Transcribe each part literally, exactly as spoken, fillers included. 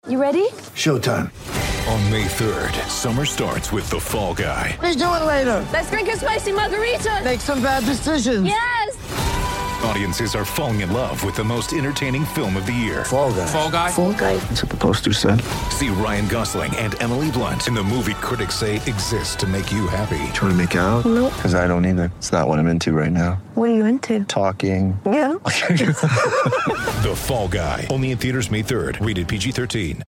You ready? Showtime. On May third, summer starts with The Fall Guy. Let's do it later. Let's drink a spicy margarita. Make some bad decisions. Yes. Audiences are falling in love with the most entertaining film of the year. Fall Guy. Fall Guy. Fall Guy. That's what the poster said. See Ryan Gosling and Emily Blunt in the movie critics say exists to make you happy. Trying to make it out? Nope. Because I don't either. It's not what I'm into right now. What are you into? Talking. Yeah. The Fall Guy. Only in theaters May third. Rated P G thirteen.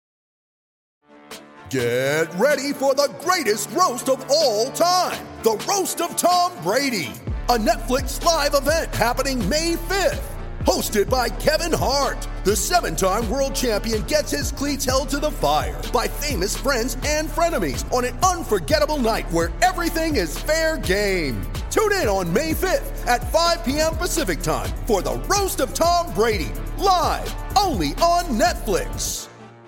Get ready for the greatest roast of all time. The Roast of Tom Brady. A Netflix live event happening May fifth. Hosted by Kevin Hart. The seven-time world champion gets his cleats held to the fire by famous friends and frenemies on an unforgettable night where everything is fair game. Tune in on May fifth at five p.m. Pacific time for the Roast of Tom Brady. Live only on Netflix.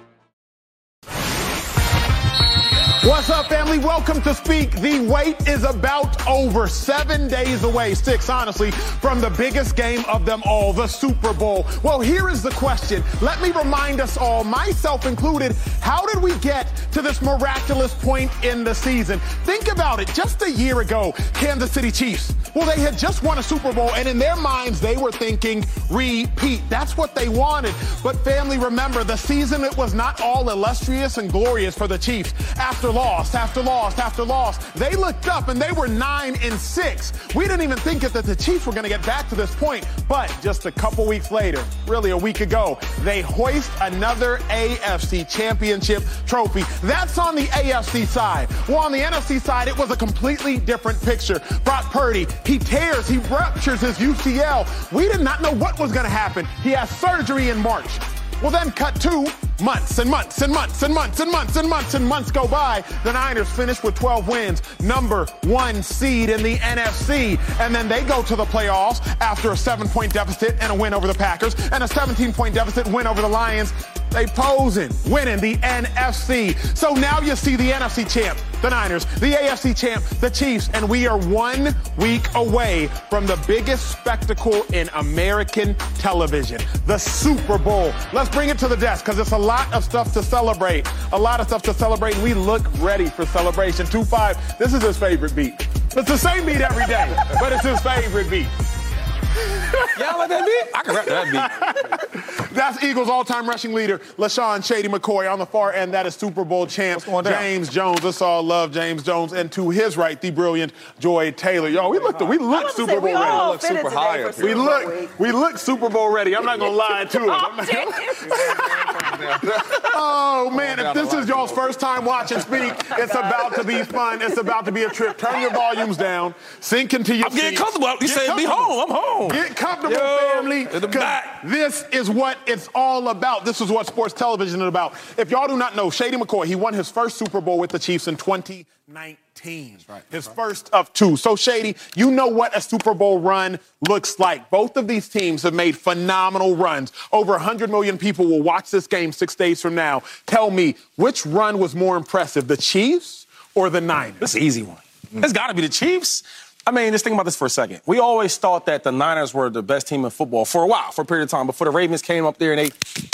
What's up, family? Welcome to Speak. The wait is about over. Seven days away, six, honestly, from the biggest game of them all, the Super Bowl. Well, here is the question. Let me remind us all, myself included, how did we get to this miraculous point in the season? Think about it. Just a year ago, Kansas City Chiefs, well, they had just won a Super Bowl, and in their minds, they were thinking repeat. That's what they wanted. But family, remember, the season, it was not all illustrious and glorious for the Chiefs. After loss, after loss, after loss, they looked up and they were nine and six. We didn't even think that the Chiefs were going to get back to this point. But just a couple weeks later, really a week ago, they hoist another A F C championship trophy. That's on the A F C side. Well, on the N F C side, it was a completely different picture. Brock Purdy, he tears, he ruptures his U C L. We did not know what was going to happen. He has surgery in March. Well, then cut two months and months and months and months and months and months and months go by. The Niners finish with twelve wins, number one seed in the N F C. And then they go to the playoffs after a seven-point deficit and a win over the Packers and a seventeen-point deficit win over the Lions. They posing, winning the N F C. So now you see the N F C champ, the Niners, the A F C champ, the Chiefs, and we are one week away from the biggest spectacle in American television, the Super Bowl. Let's bring it to the desk because it's a lot of stuff to celebrate. A lot of stuff to celebrate, and we look ready for celebration. two five, this is his favorite beat. It's the same beat every day, but it's his favorite beat. Y'all like that beat? I can rap that beat. That's Eagles all-time rushing leader, LaShawn Shady McCoy. On the far end, that is Super Bowl champ James Jones. Let's all love James Jones. And to his right, the brilliant Joy Taylor. Yo, we look we look Super Bowl ready. We look super high up here. We look we look Super Bowl ready. I'm not gonna lie to it. Oh man, if this is y'all's first time watching Speak, it's about to be fun. It's about to be a trip. Turn your volumes down. Sink into your I'm getting seats. comfortable. You said be home. I'm home. Get comfortable, Yo, family. in the back. This is what it's all about. This is what sports television is about. If y'all do not know, Shady McCoy, he won his first Super Bowl with the Chiefs in twenty nineteen. That's right. His first of two. So, Shady, you know what a Super Bowl run looks like. Both of these teams have made phenomenal runs. Over one hundred million people will watch this game six days from now. Tell me, which run was more impressive, the Chiefs or the Niners? It's an easy one. Mm. It's got to be the Chiefs. I mean, just think about this for a second. We always thought that the Niners were the best team in football for a while, for a period of time, before the Ravens came up there and they...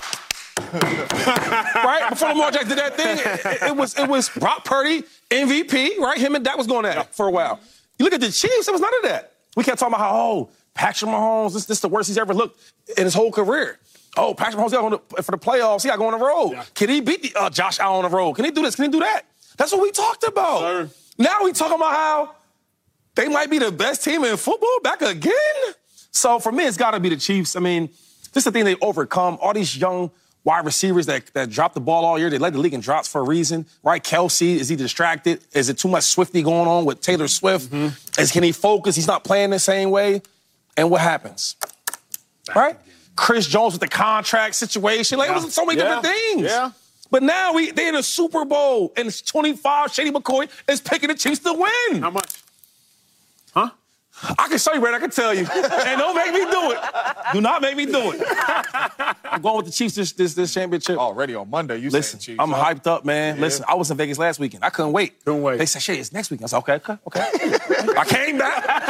right? Before Lamar Jackson did that thing, it, it was it was Brock Purdy, M V P, right? Him and Dak was going at it for a while. You look at the Chiefs, it was none of that. We kept talking about how, oh, Patrick Mahomes, this, this is the worst he's ever looked in his whole career. Oh, Patrick Mahomes got on the, for the playoffs, he got to go on the road. Yeah. Can he beat the, uh, Josh Allen on the road? Can he do this? Can he do that? That's what we talked about. Sir. Now we talking about how they might be the best team in football back again. So for me, it's got to be the Chiefs. I mean, this is the thing they've overcome. All these young wide receivers that, that drop the ball all year, they led the league in drops for a reason, right? Kelsey, is he distracted? Is it too much Swifty going on with Taylor Swift? Mm-hmm. Is, can he focus? He's not playing the same way. And what happens? Back right? Again. Chris Jones with the contract situation. Like, yeah. It was so many yeah. different things. Yeah. But now we they're in a Super Bowl, and it's twenty-five. Shady McCoy is picking the Chiefs to win. How much? Huh? I can show you, Brad. I can tell you. And don't make me do it. Do not make me do it. I'm going with the Chiefs this this, this championship. Already on Monday, you Listen, saying Chiefs. I'm huh? hyped up, man. Yeah. Listen, I was in Vegas last weekend. I couldn't wait. Couldn't wait. They said, Shay, it's next week. I said, okay, okay, okay. I came back.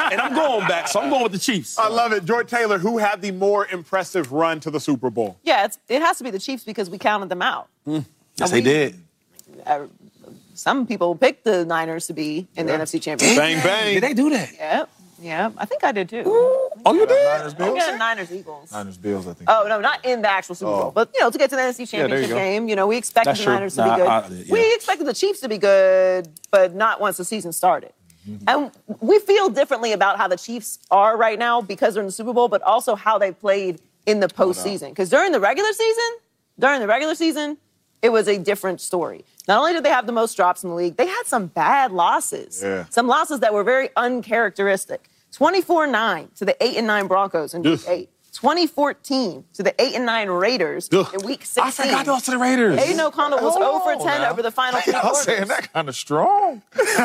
and I'm going back, so I'm going with the Chiefs. I love it. Jordan Taylor, who had the more impressive run to the Super Bowl? Yeah, it's, it has to be the Chiefs because we counted them out. Mm. Yes, we, they did. Uh, some people picked the Niners to be in yeah. the N F C Championship. Bang, bang. Did they do that? Yeah. Yeah, I think I did too. Ooh. Oh, you did? Niners, Bills? Yeah, Niners, Eagles. Niners, Bills, I think. Oh, no, not in the actual Super Bowl. Oh. But, you know, to get to the N F C Championship yeah, you game, you know, we expected That's the true. Niners to nah, be good. I, I, yeah. We expected the Chiefs to be good, but not once the season started. Mm-hmm. And we feel differently about how the Chiefs are right now because they're in the Super Bowl, but also how they played in the postseason. Because during the regular season, during the regular season, it was a different story. Not only did they have the most drops in the league, they had some bad losses. Yeah. Some losses that were very uncharacteristic. twenty-four nine to the eight and nine Broncos in week eight. twenty fourteen to the eight and nine Raiders Ugh. in week sixteen. I forgot those to the Raiders. Aiden O'Connell was Hold zero for ten now. over the final three I was quarters. saying that kind of strong.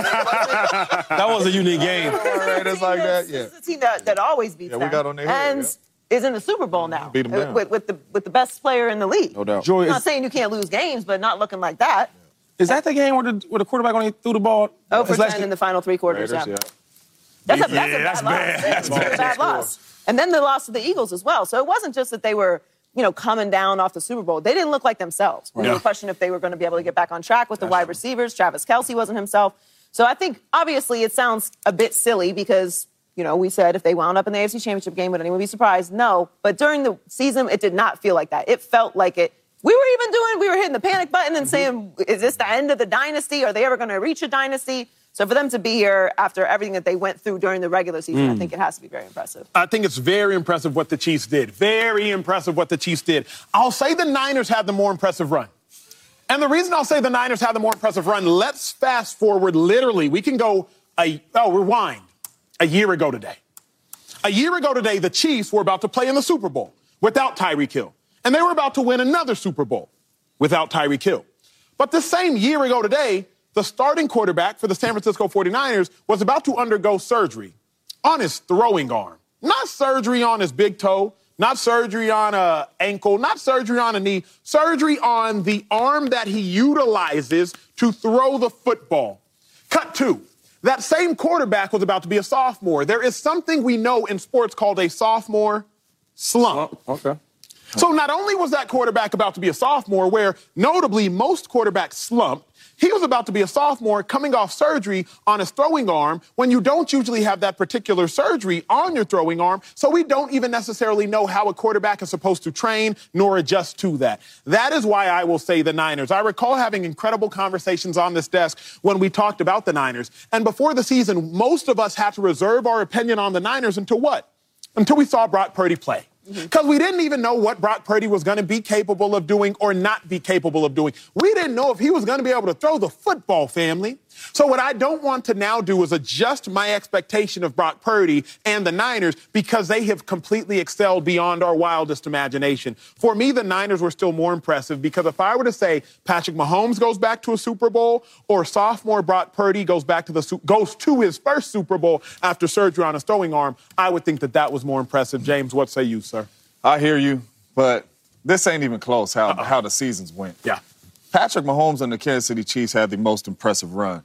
That was a unique game. Raiders like that, yeah. This is a team that, that always beats Yeah, we them. got on their and head, is in the Super Bowl now. Beat them down. With, with, the, with the best player in the league. No doubt. Joy, I'm not is, saying you can't lose games, but not looking like that. is that the game where the, where the quarterback only threw the ball? zero for It's ten in the final three quarters. Raiders, yeah. yeah. That's a, that's Yeah, a bad that's loss. bad. That's That's a bad loss. And then they lost to the Eagles as well. So it wasn't just that they were, you know, coming down off the Super Bowl. They didn't look like themselves. We Yeah. were questioning if they were going to be able to get back on track with the wide receivers. Travis Kelce wasn't himself. So I think, obviously, it sounds a bit silly because, you know, we said if they wound up in the A F C Championship game, would anyone be surprised? No. But during the season, it did not feel like that. It felt like it. We were even doing, we were hitting the panic button and saying, is this the end of the dynasty? Are they ever going to reach a dynasty? So for them to be here after everything that they went through during the regular season, I think it has to be very impressive. I think it's very impressive what the Chiefs did. Very impressive what the Chiefs did. I'll say the Niners had the more impressive run. And the reason I'll say the Niners had the more impressive run, let's fast forward literally. We can go, a, oh, rewind, a year ago today. A year ago today, the Chiefs were about to play in the Super Bowl without Tyreek Hill. And they were about to win another Super Bowl without Tyreek Hill. But the same year ago today, the starting quarterback for the San Francisco forty-niners was about to undergo surgery on his throwing arm. Not surgery on his big toe, not surgery on an ankle, not surgery on a knee, surgery on the arm that he utilizes to throw the football. Cut two. That same quarterback was about to be a sophomore. There is something we know in sports called a sophomore slump. Oh, okay. So not only was that quarterback about to be a sophomore, where notably most quarterbacks slump, he was about to be a sophomore coming off surgery on his throwing arm when you don't usually have that particular surgery on your throwing arm, so we don't even necessarily know how a quarterback is supposed to train nor adjust to that. That is why I will say the Niners. I recall having incredible conversations on this desk when we talked about the Niners. And before the season, most of us had to reserve our opinion on the Niners until what? Until we saw Brock Purdy play. Because we didn't even know what Brock Purdy was going to be capable of doing or not be capable of doing. We didn't know if he was going to be able to throw the football, family. So what I don't want to now do is adjust my expectation of Brock Purdy and the Niners because they have completely excelled beyond our wildest imagination. For me, the Niners were still more impressive because if I were to say Patrick Mahomes goes back to a Super Bowl or sophomore Brock Purdy goes back to the goes to his first Super Bowl after surgery on his throwing arm, I would think that that was more impressive. James, what say you, sir? I hear you, but this ain't even close how, how the seasons went. Yeah. Patrick Mahomes and the Kansas City Chiefs had the most impressive run.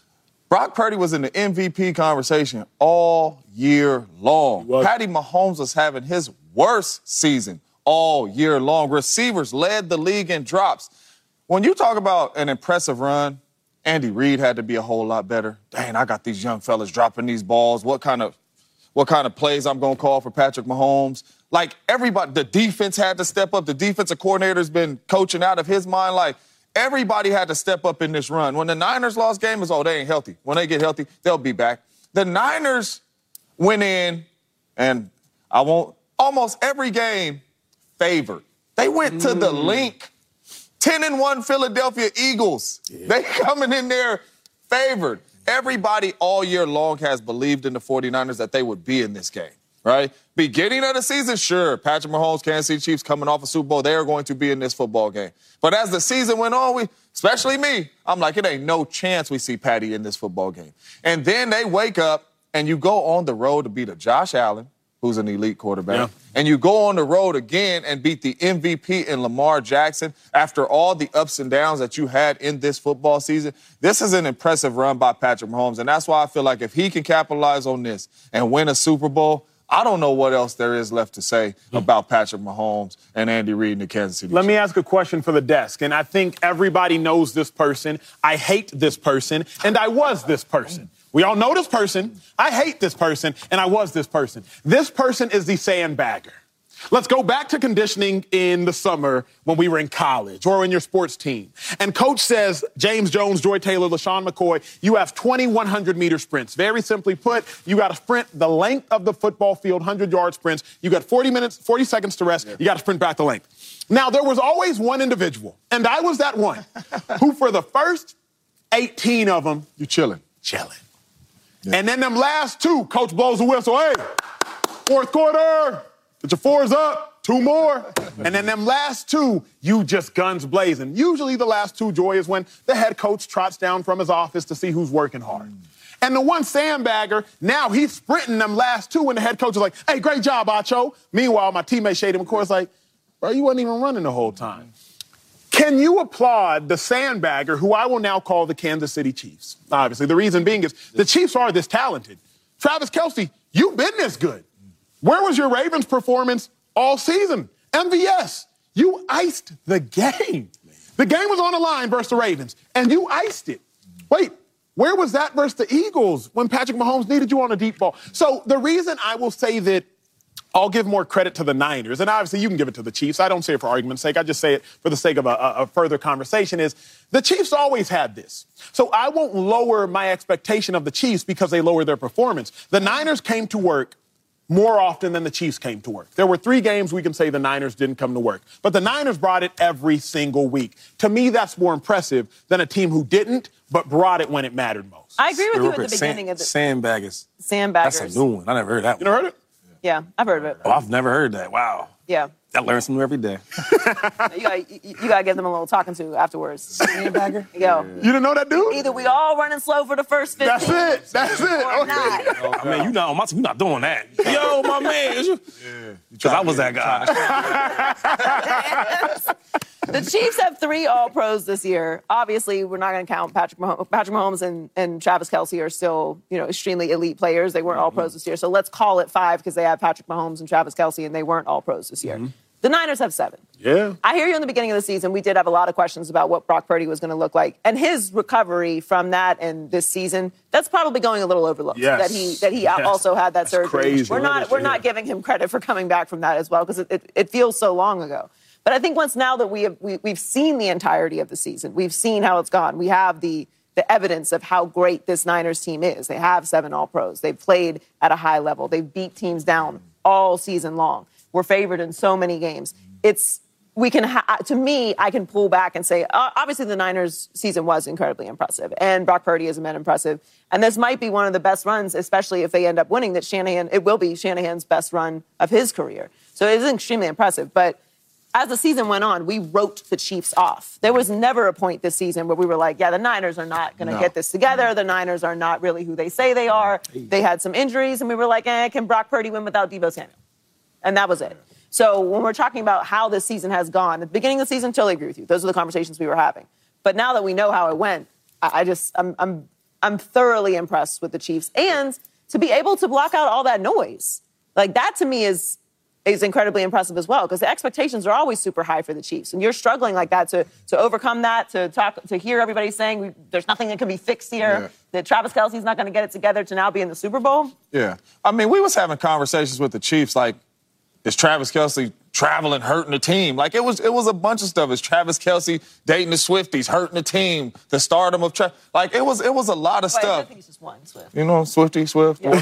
Brock Purdy was in the M V P conversation all year long. Patty Mahomes was having his worst season all year long. Receivers led the league in drops. When you talk about an impressive run, Andy Reid had to be a whole lot better. Dang, I got these young fellas dropping these balls. What kind of what kind of plays I'm going to call for Patrick Mahomes? Like, everybody, the defense had to step up. The defensive coordinator's been coaching out of his mind. Like, everybody had to step up in this run. When the Niners lost games, oh, they ain't healthy. When they get healthy, they'll be back. The Niners went in, and I won't, almost every game favored. They went to the link. ten and one Philadelphia Eagles. Yeah. They coming in there favored. Everybody all year long has believed in the forty-niners that they would be in this game, right? Beginning of the season, sure, Patrick Mahomes, Kansas City Chiefs coming off a Super Bowl, they are going to be in this football game. But as the season went on, we, especially me, I'm like, it ain't no chance we see Patty in this football game. And then they wake up, and you go on the road to beat a Josh Allen, who's an elite quarterback. Yeah. And you go on the road again and beat the M V P in Lamar Jackson after all the ups and downs that you had in this football season. This is an impressive run by Patrick Mahomes, and that's why I feel like if he can capitalize on this and win a Super Bowl, I don't know what else there is left to say about Patrick Mahomes and Andy Reid and the Kansas City Let Chiefs. me ask a question for the desk, and I think everybody knows this person. I hate this person, and I was this person. We all know this person. I hate this person, and I was this person. This person is the sandbagger. Let's go back to conditioning in the summer when we were in college or in your sports team. And coach says, James Jones, Joy Taylor, LaShawn McCoy, you have twenty one hundred meter sprints. Very simply put, you got to sprint the length of the football field, one hundred yard sprints. You got forty minutes, forty seconds to rest. Yeah. You got to sprint back the length. Now, there was always one individual, and I was that one, who for the first eighteen of them, you chilling. Chilling. Yeah. And then them last two, coach blows the whistle. Hey, fourth quarter. Put your fours up, two more. And then them last two, you just guns blazing. Usually the last two, Joy, is when the head coach trots down from his office to see who's working hard. And the one sandbagger, now he's sprinting them last two, and the head coach is like, hey, great job, Acho. Meanwhile, my teammate Shady McCoy is like, bro, you wasn't even running the whole time. Can you applaud the sandbagger, who I will now call the Kansas City Chiefs? Obviously, the reason being is the Chiefs are this talented. Travis Kelce, you've been this good. Where was your Ravens performance all season? M V S, you iced the game. The game was on the line versus the Ravens, and you iced it. Wait, where was that versus the Eagles when Patrick Mahomes needed you on a deep ball? So the reason I will say that I'll give more credit to the Niners, and obviously you can give it to the Chiefs. I don't say it for argument's sake. I just say it for the sake of a, a, a further conversation, is the Chiefs always had this. So I won't lower my expectation of the Chiefs because they lowered their performance. The Niners came to work more often than the Chiefs came to work. There were three games we can say the Niners didn't come to work. But the Niners brought it every single week. To me, that's more impressive than a team who didn't, but brought it when it mattered most. I agree with you at the Sand, beginning of the... Sandbaggers. Sandbaggers. That's a new one. I never heard that You never heard it? Yeah, I've heard of it. Oh, I've never heard that. Wow. Yeah. I learn something every day. you got you, you got to give them a little talking to afterwards. Sandbagger? Yo. You didn't know that dude? Either we all running slow for the first fifteen. That's it. That's it. Or Okay. not. I mean, you not on my team. You not doing that. Yo, my man. Because I was that guy. The Chiefs have three All-Pros this year. Obviously, we're not going to count Patrick Mahomes. Patrick Mahomes and, and Travis Kelce are still, you know, extremely elite players. They weren't mm-hmm. All-Pros this year. So let's call it five because they have Patrick Mahomes and Travis Kelce, and they weren't All-Pros this year. Mm-hmm. The Niners have seven. Yeah. I hear you in the beginning of the season. We did have a lot of questions about what Brock Purdy was going to look like. And his recovery from that and this season, that's probably going a little overlooked. Yes. That he that he yes. also had that that's surgery. Crazy. We're not we're not giving him credit for coming back from that as well because it, it, it feels so long ago. But I think once now that we have we, we've seen the entirety of the season, we've seen how it's gone. We have the the evidence of how great this Niners team is. They have seven All-Pros. They've played at a high level. They've beat teams down all season long. We're favored in so many games. It's we can ha- to me, I can pull back and say, uh, obviously the Niners season was incredibly impressive, and Brock Purdy has been impressive. And this might be one of the best runs, especially if they end up winning. That Shanahan, it will be Shanahan's best run of his career. So it is extremely impressive. But as the season went on, we wrote the Chiefs off. There was never a point this season where we were like, yeah, the Niners are not going to no. get this together. The Niners are not really who they say they are. They had some injuries, and we were like, eh, can Brock Purdy win without Deebo Samuel? And that was it. So when we're talking about how this season has gone, at the beginning of the season, totally agree with you. Those are the conversations we were having. But now that we know how it went, I, I just, I'm, I'm, I'm thoroughly impressed with the Chiefs. And to be able to block out all that noise, like that to me is, is incredibly impressive as well, because the expectations are always super high for the Chiefs. And you're struggling like that to, to overcome that, to talk, to hear everybody saying we, there's nothing that can be fixed here, yeah. that Travis Kelce's not going to get it together to now be in the Super Bowl. Yeah. I mean, we was having conversations with the Chiefs like, is Travis Kelce traveling, hurting the team? Like, it was it was a bunch of stuff. Is Travis Kelce dating the Swifties, hurting the team, the stardom of Travis? Like, it was it was a lot of Wait, stuff. I think it's just one Swift. You know, Swifty, Swift. Yeah.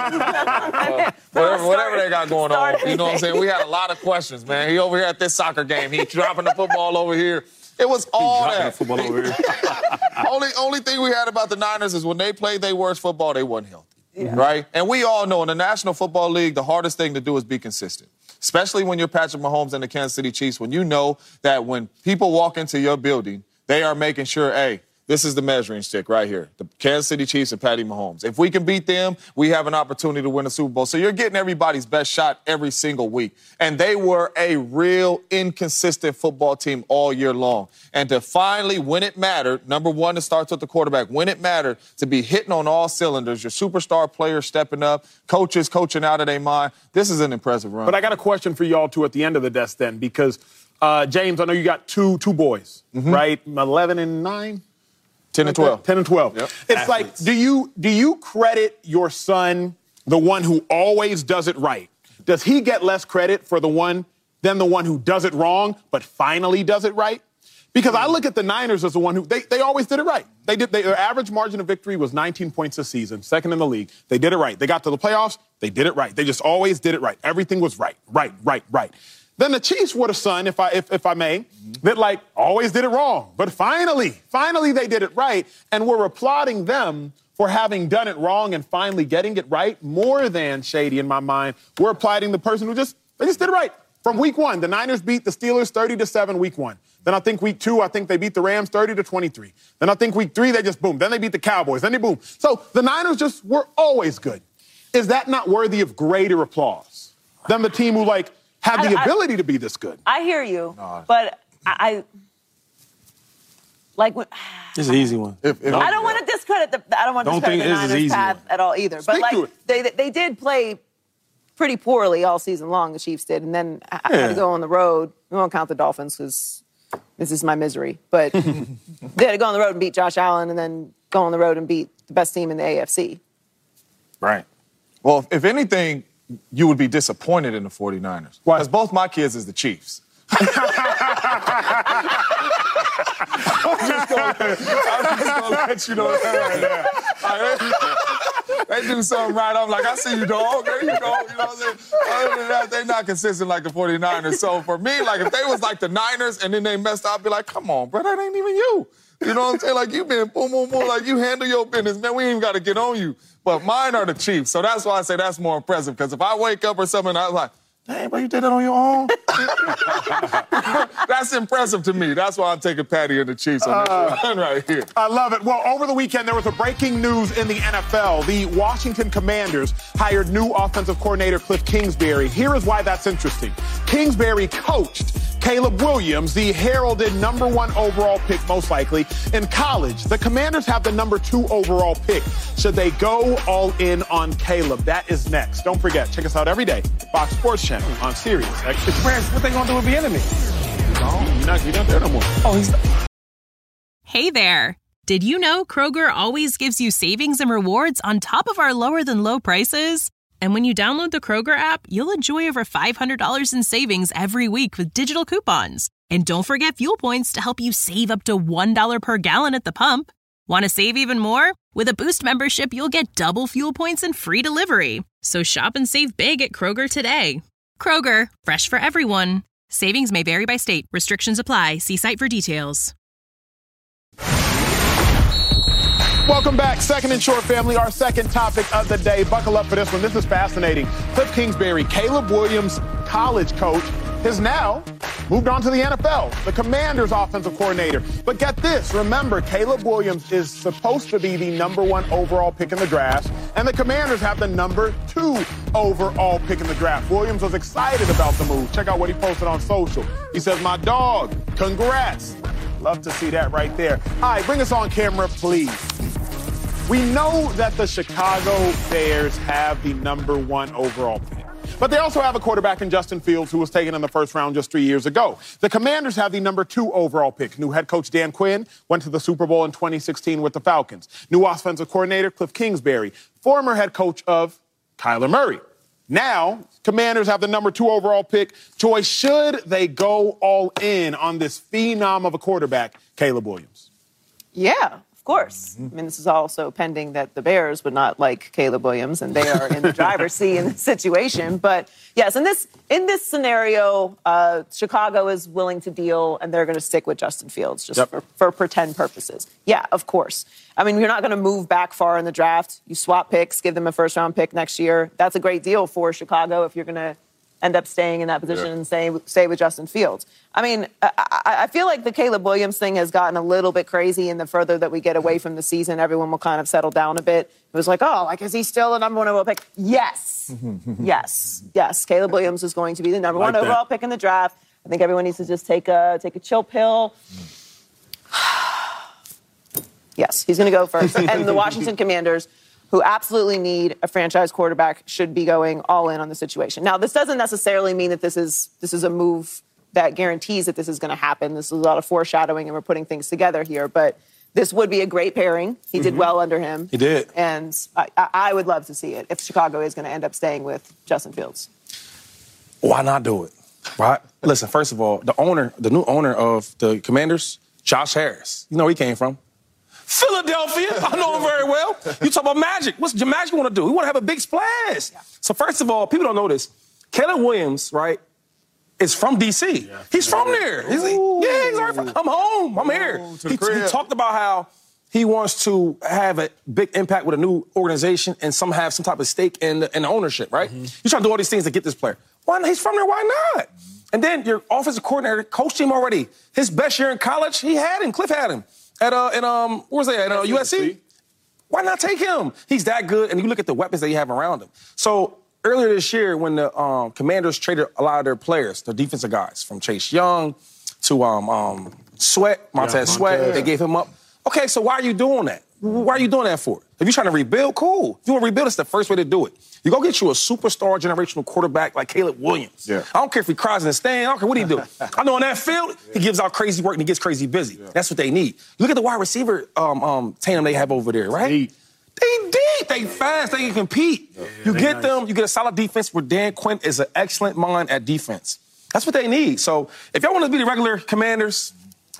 uh, whatever, whatever they got going on. You know what I'm saying? We had a lot of questions, man. He over here at this soccer game. He dropping the football over here. It was all He's that. The football over here. only, only thing we had about the Niners is when they played their worst football, they wasn't healthy. Yeah. Right? And we all know in the National Football League, the hardest thing to do is be consistent. Especially when you're Patrick Mahomes and the Kansas City Chiefs, when you know that when people walk into your building, they are making sure, hey, this is the measuring stick right here. The Kansas City Chiefs and Patty Mahomes. If we can beat them, we have an opportunity to win the Super Bowl. So you're getting everybody's best shot every single week. And they were a real inconsistent football team all year long. And to finally, when it mattered, number one, it starts with the quarterback. When it mattered, to be hitting on all cylinders, your superstar players stepping up, coaches coaching out of their mind. This is an impressive run. But I got a question for y'all, too, at the end of the desk then, because, uh, James, I know you got two two boys, mm-hmm. right? eleven and nine? ten and twelve. ten and twelve. Yep. It's Athletes. Like, do you do you credit your son, the one who always does it right? Does he get less credit for the one than the one who does it wrong but finally does it right? Because I look at the Niners as the one who, they, they always did it right. They did. They, their average margin of victory was nineteen points a season, second in the league. They did it right. They got to the playoffs. They did it right. They just always did it right. Everything was right, right, right, right. Then the Chiefs were the son, if I if, if I may, mm-hmm. that, like, always did it wrong. But finally, finally they did it right. And we're applauding them for having done it wrong and finally getting it right. More than Shady, in my mind, we're applauding the person who just, they just did it right. From week one, the Niners beat the Steelers thirty to seven week one. Then I think week two, I think they beat the Rams thirty to twenty-three. Then I think week three, they just boom. Then they beat the Cowboys. Then they boom. So the Niners just were always good. Is that not worthy of greater applause than the team who, like, had the I, ability I, to be this good? I hear you, no. but I, I like. It's an easy one. If, if, I don't want to discredit the. I don't want to discredit the Niners' path one. At all either. Speak but like they they did play pretty poorly all season long. The Chiefs did, and then I yeah. had to go on the road. We won't count the Dolphins because this is my misery. But they had to go on the road and beat Josh Allen, and then go on the road and beat the best team in the A F C. Right. Well, if anything, you would be disappointed in the 49ers. Why? Because both my kids is the Chiefs. I'm just going to let you know that right now. They do something right. I'm like, I see you, dog. There you go. You know what I'm saying? Other than that, they're not consistent like the 49ers. So for me, like, if they was like the Niners and then they messed up, I'd be like, come on, bro, that ain't even you. You know what I'm saying? Like, you been boom, boom, boom. Like, you handle your business. Man, we ain't even got to get on you. But mine are the Chiefs. So that's why I say that's more impressive. Because if I wake up or something, I was like, dang, bro, you did that on your own? That's impressive to me. That's why I'm taking Patty and the Chiefs on this uh, run right here. I love it. Well, over the weekend, there was a breaking news in the N F L. The Washington Commanders hired new offensive coordinator Cliff Kingsbury. Here is why that's interesting. Kingsbury coached Caleb Williams, the heralded number one overall pick, most likely, in college. The Commanders have the number two overall pick. Should they go all in on Caleb? That is next. Don't forget, check us out every day, Fox Sports Channel on Sirius X M. What they gonna do with the enemy? No, you're not, you're not there no more. Oh, he's not. Hey there. Did you know Kroger always gives you savings and rewards on top of our lower than low prices? And when you download the Kroger app, you'll enjoy over five hundred dollars in savings every week with digital coupons. And don't forget fuel points to help you save up to one dollar per gallon at the pump. Want to save even more? With a Boost membership, you'll get double fuel points and free delivery. So shop and save big at Kroger today. Kroger, fresh for everyone. Savings may vary by state. Restrictions apply. See site for details. Welcome back. Second and Short, family, our second topic of the day. Buckle up for this one. This is fascinating. Cliff Kingsbury, Caleb Williams' college coach, has now moved on to the N F L, the Commanders' offensive coordinator. But get this. Remember, Caleb Williams is supposed to be the number one overall pick in the draft, and the Commanders have the number two overall pick in the draft. Williams was excited about the move. Check out what he posted on social. He says, my dog, congrats. Love to see that right there. All right, bring us on camera, please. We know that the Chicago Bears have the number one overall pick. But they also have a quarterback in Justin Fields who was taken in the first round just three years ago. The Commanders have the number two overall pick. New head coach Dan Quinn went to the Super Bowl in twenty sixteen with the Falcons. New offensive coordinator Cliff Kingsbury, former head coach of Kyler Murray. Now, Commanders have the number two overall pick. Joy, should they go all in on this phenom of a quarterback, Caleb Williams? Yeah. Of course. Mm-hmm. I mean, this is also pending that the Bears would not like Caleb Williams, and they are in the driver's seat in this situation. But yes, in this in this scenario, uh, Chicago is willing to deal, and they're going to stick with Justin Fields just yep. for, for pretend purposes. Yeah, of course. I mean, you're not going to move back far in the draft. You swap picks, give them a first-round pick next year. That's a great deal for Chicago if you're going to end up staying in that position Yeah. and stay, stay with Justin Fields. I mean, I, I feel like the Caleb Williams thing has gotten a little bit crazy, and the further that we get away from the season, everyone will kind of settle down a bit. It was like, oh, like, is he still the number one overall pick? Yes. yes. Yes. Caleb Williams is going to be the number Like one that. overall pick in the draft. I think everyone needs to just take a, take a chill pill. Yes, he's going to go first. And the Washington Commanders, who absolutely need a franchise quarterback, should be going all in on the situation. Now, this doesn't necessarily mean that this is this is a move that guarantees that this is going to happen. This is a lot of foreshadowing, and we're putting things together here. But this would be a great pairing. He mm-hmm. did well under him. He did. And I, I would love to see it if Chicago is going to end up staying with Justin Fields. Why not do it? Right? Listen, first of all, the owner, the new owner of the Commanders, Josh Harris. You know where he came from? Philadelphia. I know him very well. You talk about Magic. What's the Magic want to do? He want to have a big splash. Yeah. So first of all, people don't know this. Caleb Williams, right, is from D C. Yeah. He's from there. He's like, yeah, he's right from, I'm home. I'm here. He, he talked about how he wants to have a big impact with a new organization and some have some type of stake in the, in the ownership, right? Mm-hmm. He's trying to do all these things to get this player. Why not? He's from there. Why not? And then your offensive coordinator coached him already. His best year in college, he had him. Cliff had him. At, uh, in, um, where was they at? Uh, U S C? Why not take him? He's that good, and you look at the weapons that you have around him. So earlier this year, when the um, Commanders traded a lot of their players, their defensive guys, from Chase Young to um, um, Sweat, Montez yeah, Sweat, Montez. They gave him up. Okay, so why are you doing that? Why are you doing that for? If you're trying to rebuild, cool. If you want to rebuild, it's the first way to do it. You go get you a superstar generational quarterback like Caleb Williams. Yeah. I don't care if he cries in the stand. I don't care what he do. I know on that field, yeah. he gives out crazy work and he gets crazy busy. Yeah. That's what they need. Look at the wide receiver um, um, tandem they have over there, right? Deep. They deep. They fast. They can compete. Yeah, you get nice. them. You get a solid defense where Dan Quinn is an excellent mind at defense. That's what they need. So if y'all want to be the regular Commanders,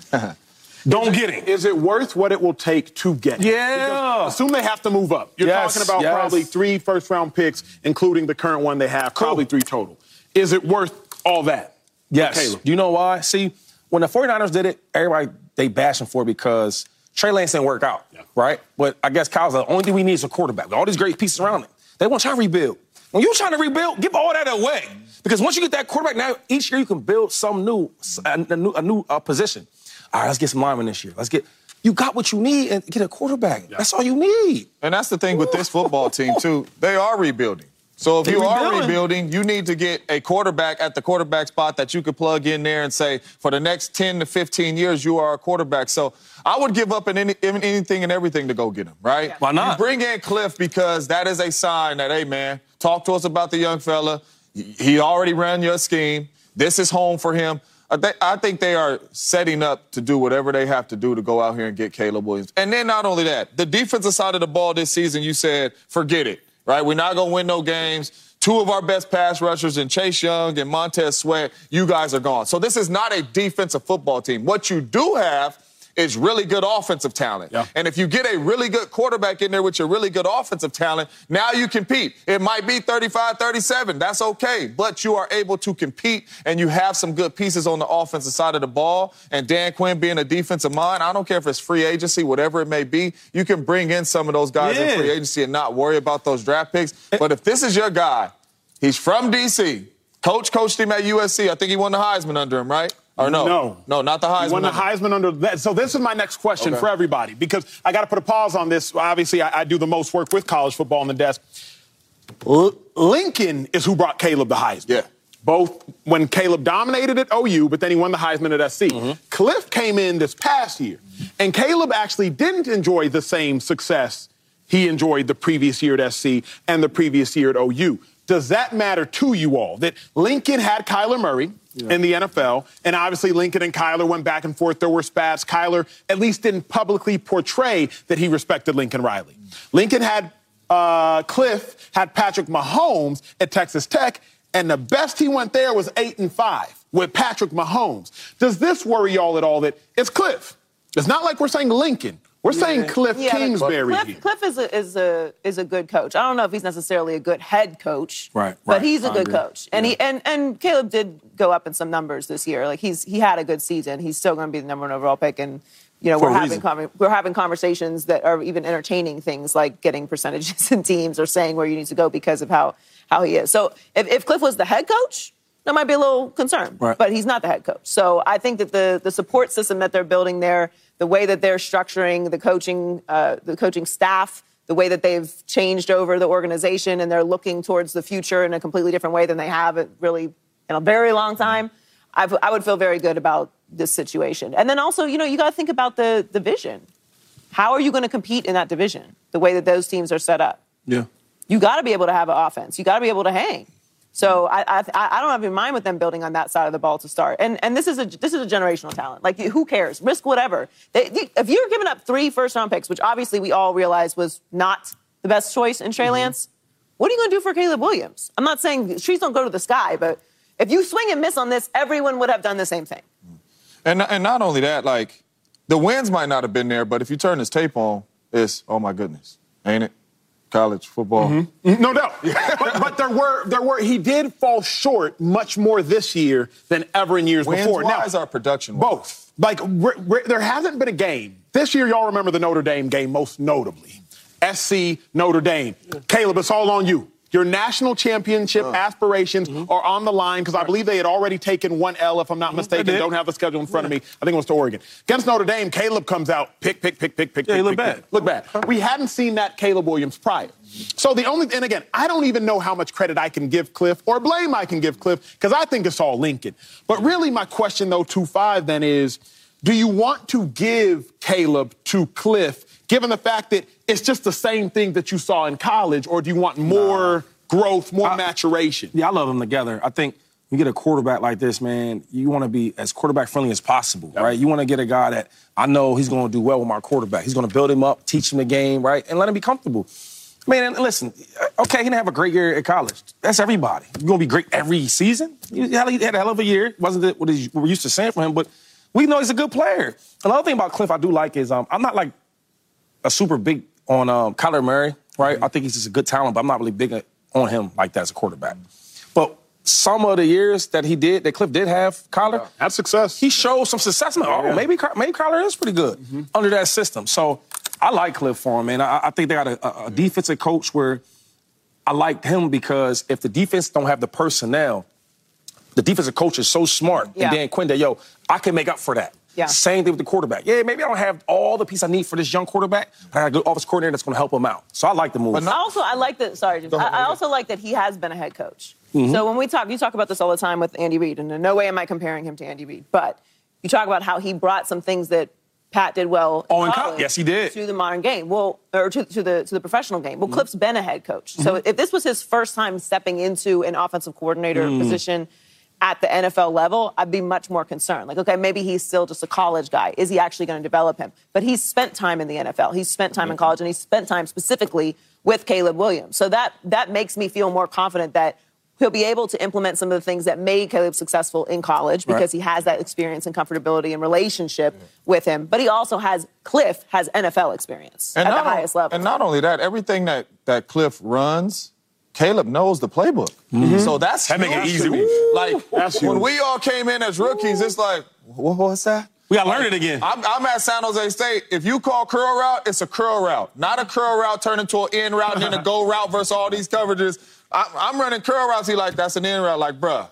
don't get it. Is it worth what it will take to get it? Yeah. Because assume they have to move up. You're yes, talking about yes. probably three first-round picks, including the current one they have, cool. probably three total. Is it worth all that? Yes. Do you know why? See, when the 49ers did it, everybody, they bashed him for it because Trey Lance didn't work out, yeah. right? But I guess Kyle's like, the only thing we need is a quarterback with all these great pieces around him. They want to try to rebuild. When you're trying to rebuild, give all that away. Because once you get that quarterback, now each year you can build some new, a, a new, a new uh, position. All right, let's get some linemen this year. Let's get – you got what you need and get a quarterback. Yeah. That's all you need. And that's the thing with this football team, too. They are rebuilding. So if They're you rebuilding. are rebuilding, you need to get a quarterback at the quarterback spot that you could plug in there and say, for the next ten to fifteen years, you are a quarterback. So I would give up in any, in anything and everything to go get him, right? Yeah. Why not? You bring in Cliff because that is a sign that, hey, man, talk to us about the young fella. He already ran your scheme. This is home for him. I think they are setting up to do whatever they have to do to go out here and get Caleb Williams. And then not only that, the defensive side of the ball this season, you said, forget it, right? We're not going to win no games. Two of our best pass rushers in Chase Young and Montez Sweat, you guys are gone. So this is not a defensive football team. What you do have is really good offensive talent. Yeah. And if you get a really good quarterback in there with your really good offensive talent, now you compete. It might be thirty-five thirty-seven. That's okay. But you are able to compete, and you have some good pieces on the offensive side of the ball. And Dan Quinn being a defensive mind, I don't care if it's free agency, whatever it may be, you can bring in some of those guys yeah. in free agency and not worry about those draft picks. But if this is your guy, he's from D C, Coach coached him at U S C. I think he won the Heisman under him, right? Or no? No. No, not the Heisman. He won the Heisman under that. So this is my next question okay. for everybody, because I got to put a pause on this. Obviously, I, I do the most work with college football on the desk. L- Lincoln is who brought Caleb the Heisman. Yeah. Both when Caleb dominated at O U, but then he won the Heisman at S C. Mm-hmm. Cliff came in this past year, and Caleb actually didn't enjoy the same success he enjoyed the previous year at S C and the previous year at O U. Does that matter to you all, that Lincoln had Kyler Murray yeah. in the N F L, and obviously Lincoln and Kyler went back and forth. There were spats. Kyler at least didn't publicly portray that he respected Lincoln Riley. Lincoln had uh, Cliff, had Patrick Mahomes at Texas Tech, and the best he went there was eight and five with Patrick Mahomes. Does this worry y'all at all that it's Cliff? It's not like we're saying Lincoln. We're saying Cliff Yeah, but Kingsbury. Cliff, Cliff is a is a is a good coach. I don't know if he's necessarily a good head coach, Right, But right. he's a I good agree. coach, and he and and Caleb did go up in some numbers this year. Like he's he had a good season. He's still going to be the number one overall pick, and you know For we're a having reason. conver- we're having conversations that are even entertaining things like getting percentages in teams or saying where you need to go because of how how he is. So if, if Cliff was the head coach, that might be a little concern, Right. but he's not the head coach. So I think that the the support system that they're building there, the way that they're structuring the coaching, uh, the coaching staff, the way that they've changed over the organization, and they're looking towards the future in a completely different way than they have it really in a very long time. I've, I would feel very good about this situation. And then also, you know, you got to think about the division. How are you going to compete in that division? The way that those teams are set up. Yeah. You got to be able to have an offense. You got to be able to hang. So I, I I don't have in mind with them building on that side of the ball to start. And and this is a this is a generational talent. Like who cares? Risk whatever. They, they, if you're giving up three first round picks, which obviously we all realize was not the best choice in Trey Mm-hmm. Lance, what are you going to do for Caleb Williams? I'm not saying trees don't go to the sky, but if you swing and miss on this, everyone would have done the same thing. And and not only that, like the wins might not have been there, but if you turn this tape on, it's oh my goodness, ain't it? College football. Mm-hmm. No doubt. but, but there were, there were, he did fall short much more this year than ever in years Wins before. wise or production wise? Both. Like, we're, we're, there hasn't been a game. This year, y'all remember the Notre Dame game most notably. S C, Notre Dame. Caleb, it's all on you. Your national championship Uh. aspirations Mm-hmm. are on the line because I believe they had already taken one L, if I'm not mistaken. did. Don't have the schedule in front of me. I think it was to Oregon. Against Notre Dame, Caleb comes out, pick, pick, pick, pick, pick, Yeah, pick, he looked pick, bad. pick. Look bad. We hadn't seen that Caleb Williams prior. So the only, and again, I don't even know how much credit I can give Cliff or blame I can give Cliff because I think it's all Lincoln. But really my question, though, two five then is, do you want to give Caleb to Cliff, given the fact that it's just the same thing that you saw in college, or do you want more growth, more I- maturation? Yeah, I love them together. I think you get a quarterback like this, man, you want to be as quarterback friendly as possible, right? You want to get a guy that I know he's going to do well with my quarterback. He's going to build him up, teach him the game, right, and let him be comfortable. Man, and listen, okay, he didn't have a great year at college. That's everybody. You're going to be great every season? He had a he had a hell of a year. Wasn't it what we're used to saying for him, but we know he's a good player. Another thing about Cliff I do like is um, I'm not like a super big on um, Kyler Murray, right? I think he's just a good talent, but I'm not really big on him like that as a quarterback. But some of the years that he did, that Cliff did have Kyler, That's success. he showed some success. I'm like, oh, maybe, Ky- maybe Kyler is pretty good under that system. So I like Cliff for him, man. I, I think they got a, a defensive coach where I liked him because if the defense don't have the personnel, the defensive coach is so smart. Yeah. And Dan Quinn, that, yo, I can make up for that. Yeah. Same thing with the quarterback. Yeah, maybe I don't have all the pieces I need for this young quarterback, but I got a good offensive coordinator that's going to help him out. So I like the move. But I also I like that. Sorry, Jim. I, I also like that he has been a head coach. So when we talk, you talk about this all the time with Andy Reid, and in no way am I comparing him to Andy Reid, but you talk about how he brought some things that Pat did well. Oh, in college college. Yes, he did. to the modern game. Well, or to, to the to the professional game. Well, Cliff's been a head coach. So if this was his first time stepping into an offensive coordinator position at the N F L level, I'd be much more concerned. Like, okay, maybe he's still just a college guy. Is he actually going to develop him? But he's spent time in the N F L. He's spent time in college, and he's spent time specifically with Caleb Williams. So that that makes me feel more confident that he'll be able to implement some of the things that made Caleb successful in college because Right. he has that experience and comfortability and relationship with him. But he also has, Cliff has N F L experience at the not on- highest level. And not only that, everything that, that Cliff runs, Caleb knows the playbook. So that's That make it huge easy. to me. Like, That's when huge. we all came in as rookies, it's like, what was that? We got to learn it again. I'm, I'm at San Jose State. If you call curl route, it's a curl route. Not a curl route turned into an in route and then a go route versus all these coverages. I, I'm running curl routes. He like, that's an in route. Like, bruh.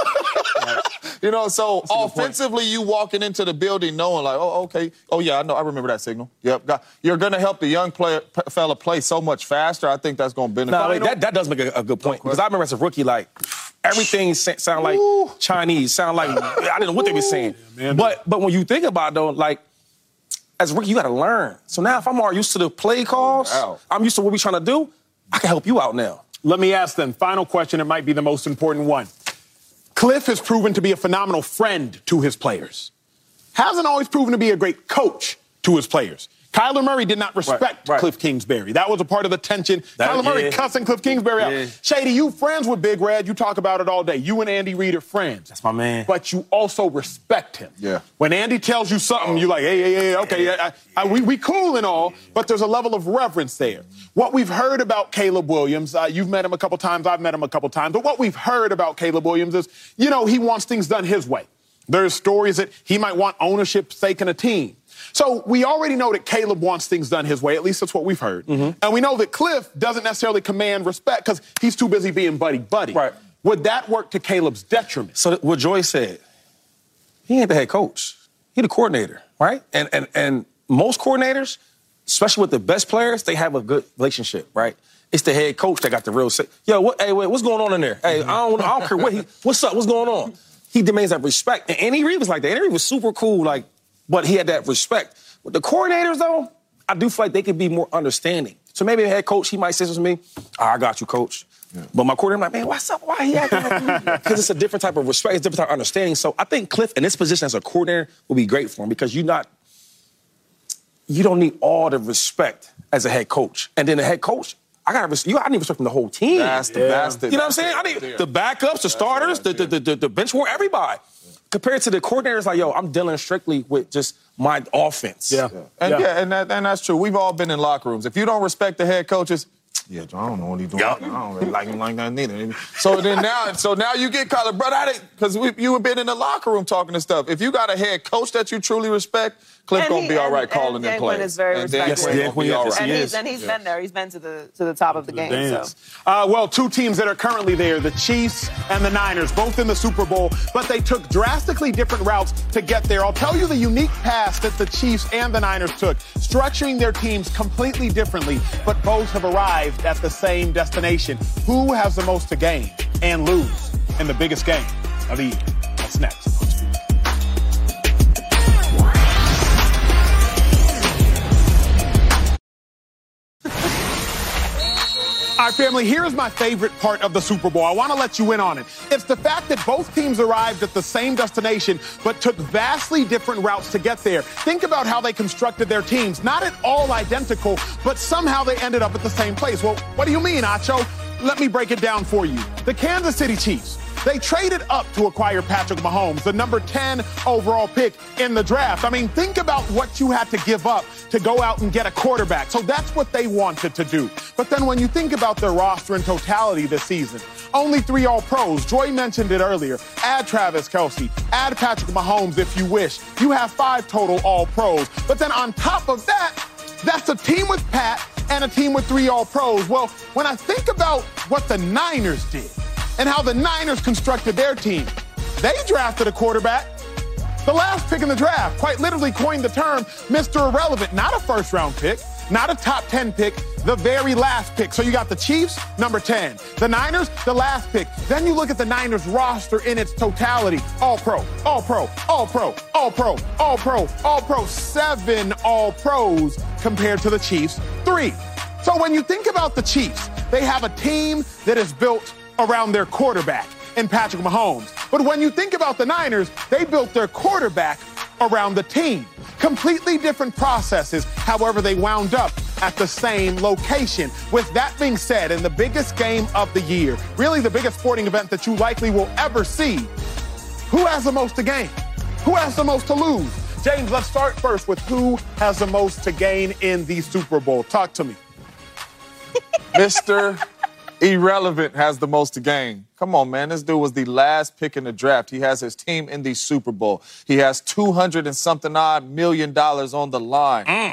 You know, so offensively, you walking into the building knowing like, oh, okay. Oh, yeah, I know. I remember that signal. Yep. Got- You're going to help the young player, p- fella play so much faster. I think that's going to benefit. No, wait, that, that does make a, a good point. Because I remember as a rookie, like, everything sa- sound like Ooh. Chinese, sound like, I didn't know what they were saying. But but when you think about it, though, like, as a rookie, you got to learn. So now if I'm all used to the play calls, doubt. I'm used to what we're trying to do, I can help you out now. Let me ask them. Final question. It might be the most important one. Cliff has proven to be a phenomenal friend to his players. Hasn't always proven to be a great coach to his players. Kyler Murray did not respect right, right. Cliff Kingsbury. That was a part of the tension. That, Kyler Murray yeah. cussing Cliff Kingsbury yeah. out. Shady, you friends with Big Red. You talk about it all day. You and Andy Reid are friends. That's my man. But you also respect him. Yeah. When Andy tells you something, you're like, hey, hey, hey, okay, yeah, I, I, we, we cool and all, but there's a level of reverence there. What we've heard about Caleb Williams, uh, you've met him a couple times, I've met him a couple times, but what we've heard about Caleb Williams is, you know, he wants things done his way. There's stories that he might want ownership stake in a team. So we already know that Caleb wants things done his way. At least that's what we've heard. Mm-hmm. And we know that Cliff doesn't necessarily command respect because he's too busy being buddy-buddy. Right. Would that work to Caleb's detriment? So what Joy said, he ain't the head coach. He the coordinator, right? And, and, and most coordinators, especially with the best players, they have a good relationship, right? It's the head coach that got the real say. Yo, what, hey, wait, what's going on in there? Hey, I don't, I don't care what he, what's up, what's going on? He demands that respect. And Andy Reid was like that. Andy Reid was super cool, like, but he had that respect. With the coordinators, though, I do feel like they could be more understanding. So maybe a head coach, he might say something to me, oh, I got you, coach. Yeah. But my coordinator, I'm like, man, what's up? Why he acting like that? Because it's a different type of respect, it's a different type of understanding. So I think Cliff, in this position as a coordinator, will be great for him because you're not, you don't need all the respect as a head coach. And then the head coach, I got you. I need respect from the whole team. That's the, yeah. that's the, you know what I'm saying? I need the backups, the starters, the, the, the, the bench warmer, everybody. Compared to the coordinators, like, yo, I'm dealing strictly with just my offense. Yeah. yeah. And yeah, yeah and, that, and that's true. We've all been in locker rooms. If you don't respect the head coaches, yeah, John, I don't know what he's doing. Yep. I don't really like him like that neither. So then now, so now you get Kyler, brother, because you have been in the locker room talking and stuff. If you got a head coach that you truly respect, Cliff gonna be all right calling them plays. Is very and Dan respected. Quinn be all right. And he's, and he's yeah. been there. He's been to the to the top of the game. Dance. So. Uh, well, two teams that are currently there, the Chiefs and the Niners, both in the Super Bowl, but they took drastically different routes to get there. I'll tell you the unique path that the Chiefs and the Niners took, structuring their teams completely differently, but both have arrived at the same destination. Who has the most to gain and lose in the biggest game of the year? That's next. All right, family, here's my favorite part of the Super Bowl. I want to let you in on it. It's the fact that both teams arrived at the same destination, but took vastly different routes to get there. Think about how they constructed their teams. Not at all identical, but somehow they ended up at the same place. Well, what do you mean, Acho? Let me break it down for you. The Kansas City Chiefs, they traded up to acquire Patrick Mahomes, the number ten overall pick in the draft. I mean, think about what you had to give up to go out and get a quarterback. So that's what they wanted to do. But then when you think about their roster in totality this season, only three All-Pros. Joy mentioned it earlier. Add Travis Kelce. Add Patrick Mahomes if you wish. You have five total All-Pros. But then on top of that, that's a team with Pat and a team with three All-Pros. Well, when I think about what the Niners did and how the Niners constructed their team, they drafted a quarterback. The last pick in the draft quite literally coined the term Mister Irrelevant. Not a first-round pick, not a top ten pick, the very last pick. So you got the Chiefs, number ten. The Niners, the last pick. Then you look at the Niners roster in its totality. All-Pro, All-Pro, All-Pro, All-Pro, All-Pro, All-Pro. Seven All-Pros compared to the Chiefs, three. So when you think about the Chiefs, they have a team that is built around their quarterback in Patrick Mahomes. But when you think about the Niners, they built their quarterback around the team. Completely different processes, however, they wound up at the same location. With that being said, in the biggest game of the year, really the biggest sporting event that you likely will ever see, who has the most to gain? Who has the most to lose? James, let's start first with who has the most to gain in the Super Bowl. Talk to me. Mister Irrelevant has the most to gain. Come on, man. This dude was the last pick in the draft. He has his team in the Super Bowl. He has two hundred and something odd million dollars on the line. Mm.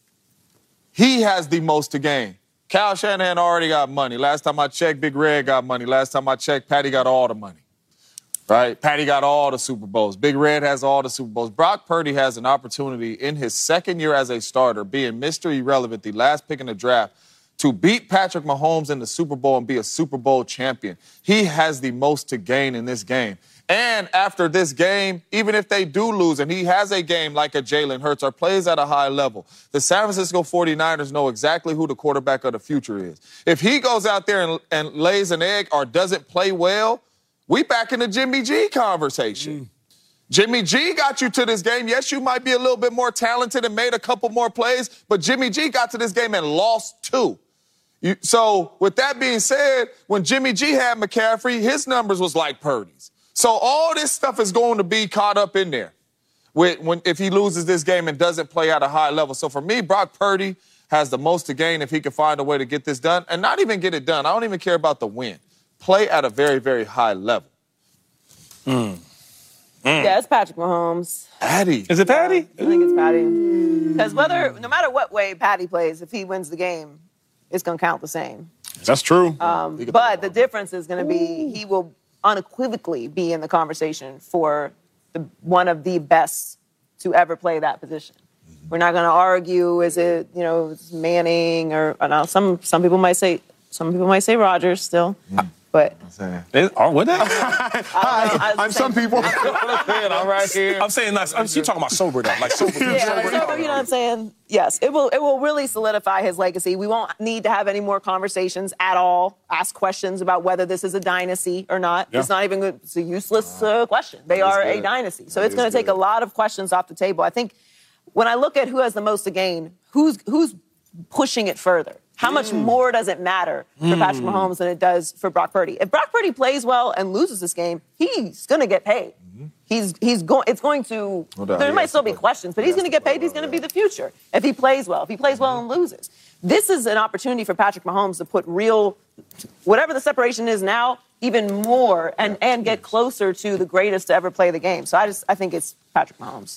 He has the most to gain. Kyle Shanahan already got money. Last time I checked, Big Red got money. Last time I checked, Patty got all the money. Right? Patty got all the Super Bowls. Big Red has all the Super Bowls. Brock Purdy has an opportunity in his second year as a starter, being Mister Irrelevant, the last pick in the draft, to beat Patrick Mahomes in the Super Bowl and be a Super Bowl champion. He has the most to gain in this game. And after this game, even if they do lose and he has a game like a Jalen Hurts or plays at a high level, the San Francisco forty-niners know exactly who the quarterback of the future is. If he goes out there and, and lays an egg or doesn't play well, we back in the Jimmy G conversation. Mm. Jimmy G got you to this game. Yes, you might be a little bit more talented and made a couple more plays, but Jimmy G got to this game and lost two. You, so with that being said, when Jimmy G had McCaffrey, his numbers was like Purdy's. So all this stuff is going to be caught up in there with, when, if he loses this game and doesn't play at a high level. So for me, Brock Purdy has the most to gain if he can find a way to get this done, and not even get it done. I don't even care about the win. Play at a very, very high level. Mm. Mm. Yeah, it's Patrick Mahomes. Patty. Is it Patty? I think it's Patty. Because whether, no matter what way Patty plays, if he wins the game, it's going to count the same. That's true. Um, but the difference is going to be he will unequivocally be in the conversation for the, one of the best to ever play that position. Mm-hmm. We're not going to argue, is it, you know, Manning or, or no, some some people might say, some people might say Rodgers still. Mm. But oh, what that? Hi, I'm some people. I'm right here. I'm saying that. I'm, you're talking about sober though, like sober. Yeah, sober, you know what I'm saying? Yes, it will. It will really solidify his legacy. We won't need to have any more conversations at all. Ask questions about whether this is a dynasty or not. Yeah. It's not even good. It's a useless uh, question. They are a dynasty, so that it's going to take a lot of questions off the table. I think when I look at who has the most to gain, who's who's pushing it further. How much mm. more does it matter for mm. Patrick Mahomes than it does for Brock Purdy? If Brock Purdy plays well and loses this game, he's going to get paid. Mm-hmm. He's he's going. It's going to. No doubt, there might still be questions, but he's going to get paid. He's going to be the future if he plays well. If he plays well and loses, this is an opportunity for Patrick Mahomes to put real, whatever the separation is now, even more, and and get closer to the greatest to ever play the game. So I just I think it's Patrick Mahomes.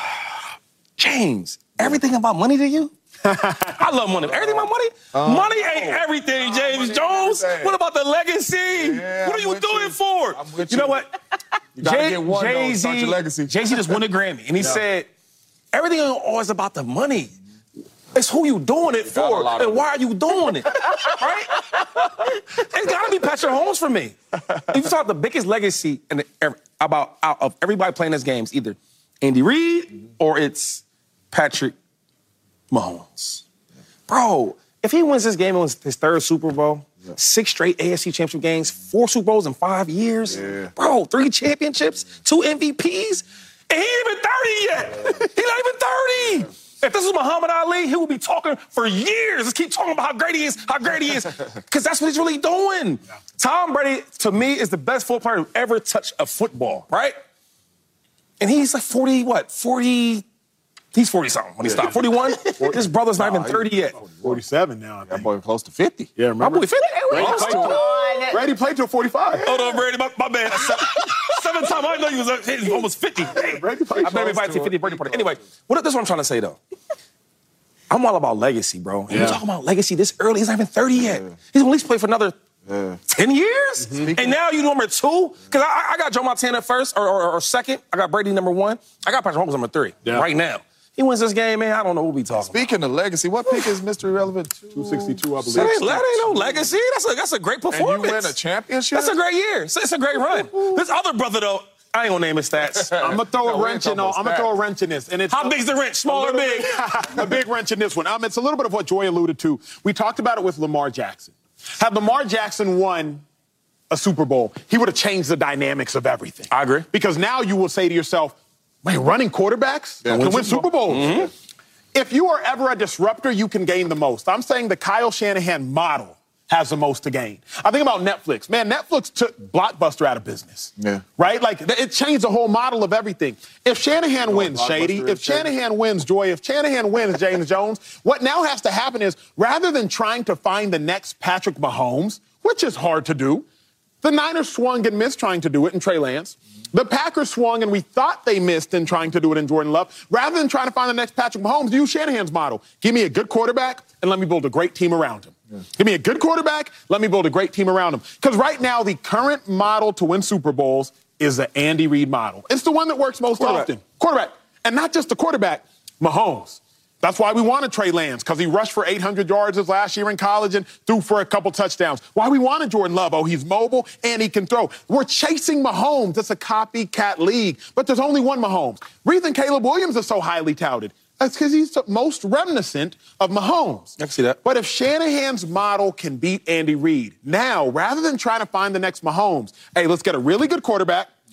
James, everything about money to you? I love money. Everything about money? Um, money ain't everything, James uh, Jones. What about the legacy? Yeah, what are you doing you. it for? You. you know what? You gotta Jay, get one, Jay-Z, though, legacy. Jay-Z just won a Grammy, and he yeah. said, everything ain't always about the money. It's who you doing it for, and why are you doing it, right? It's got to be Patrick Mahomes for me. If you talk the biggest legacy in the, about out of everybody playing this game, it's either Andy Reid or it's Patrick Mahomes. Bro, if he wins this game, it was his third Super Bowl, yeah. six straight A F C Championship games, four Super Bowls in five years. Yeah. Bro, three championships, two M V Ps, and he ain't even thirty yet. Yeah. He's not even thirty. Yeah. If this was Muhammad Ali, he would be talking for years. Just keep talking about how great he is, how great he is, because that's what he's really doing. Yeah. Tom Brady, to me, is the best football player who ever touched a football, right? And he's like forty, what, forty... He's forty-something when he stopped. forty-one? His brother's not even thirty yet. forty-seven now. That boy close to fifty. Yeah, remember? My boy fifty? Brady played till, Brady played till forty-five. Hold on, Brady. My, my bad. Seven, seven time. I didn't know he was, uh, he was almost fifty. Hey, Brady played I better invite to fifty Brady party. Anyway, what, this is what I'm trying to say, though. I'm all about legacy, bro. And yeah. We're talking about legacy this early. He's not even thirty yet. Yeah. He's going to at least play for another yeah. ten years? Mm-hmm. And now you number two? Because I, I got Joe Montana first or, or, or second. I got Brady number one. I got Patrick Mahomes number three yeah. right now. He wins this game, man. I don't know what we talking Speaking about. of legacy, what pick is Mister Irrelevant? two sixty-two, I believe. That ain't, that ain't no legacy. That's a, that's a great performance. And you win a championship? That's a great year. It's, it's a great run. This other brother, though, I ain't gonna name his stats. I'm gonna throw a no, wrench in. I'm gonna throw a wrench in this. And it's how big's the wrench? Small or big? Bit, a big wrench in this one. Um, it's a little bit of what Joy alluded to. We talked about it with Lamar Jackson. Had Lamar Jackson won a Super Bowl, he would have changed the dynamics of everything. I agree. Because now you will say to yourself, "Wait, running quarterbacks yeah, can win Super Bowls." Mm-hmm. If you are ever a disruptor, you can gain the most. I'm saying the Kyle Shanahan model has the most to gain. I think about Netflix. Man, Netflix took Blockbuster out of business. Yeah. Right? Like, it changed the whole model of everything. If Shanahan oh, wins, Shady, if Shanahan Shady. wins, Joy, if Shanahan wins, James Jones, what now has to happen is, rather than trying to find the next Patrick Mahomes, which is hard to do, the Niners swung and missed trying to do it in Trey Lance. The Packers swung and we thought they missed in trying to do it in Jordan Love. Rather than trying to find the next Patrick Mahomes, use Shanahan's model. Give me a good quarterback and let me build a great team around him. Yeah. Give me a good quarterback, let me build a great team around him. Because right now, the current model to win Super Bowls is the Andy Reid model. It's the one that works most quarterback. often. Quarterback. And not just the quarterback, Mahomes. That's why we wanted Trey Lance, because he rushed for eight hundred yards his last year in college and threw for a couple touchdowns. Why we wanted Jordan Love? Oh, he's mobile and he can throw. We're chasing Mahomes. It's a copycat league, but there's only one Mahomes. Reason Caleb Williams is so highly touted. That's because he's the most reminiscent of Mahomes. I can see that. But if Shanahan's model can beat Andy Reid, now, rather than trying to find the next Mahomes, hey, let's get a really good quarterback.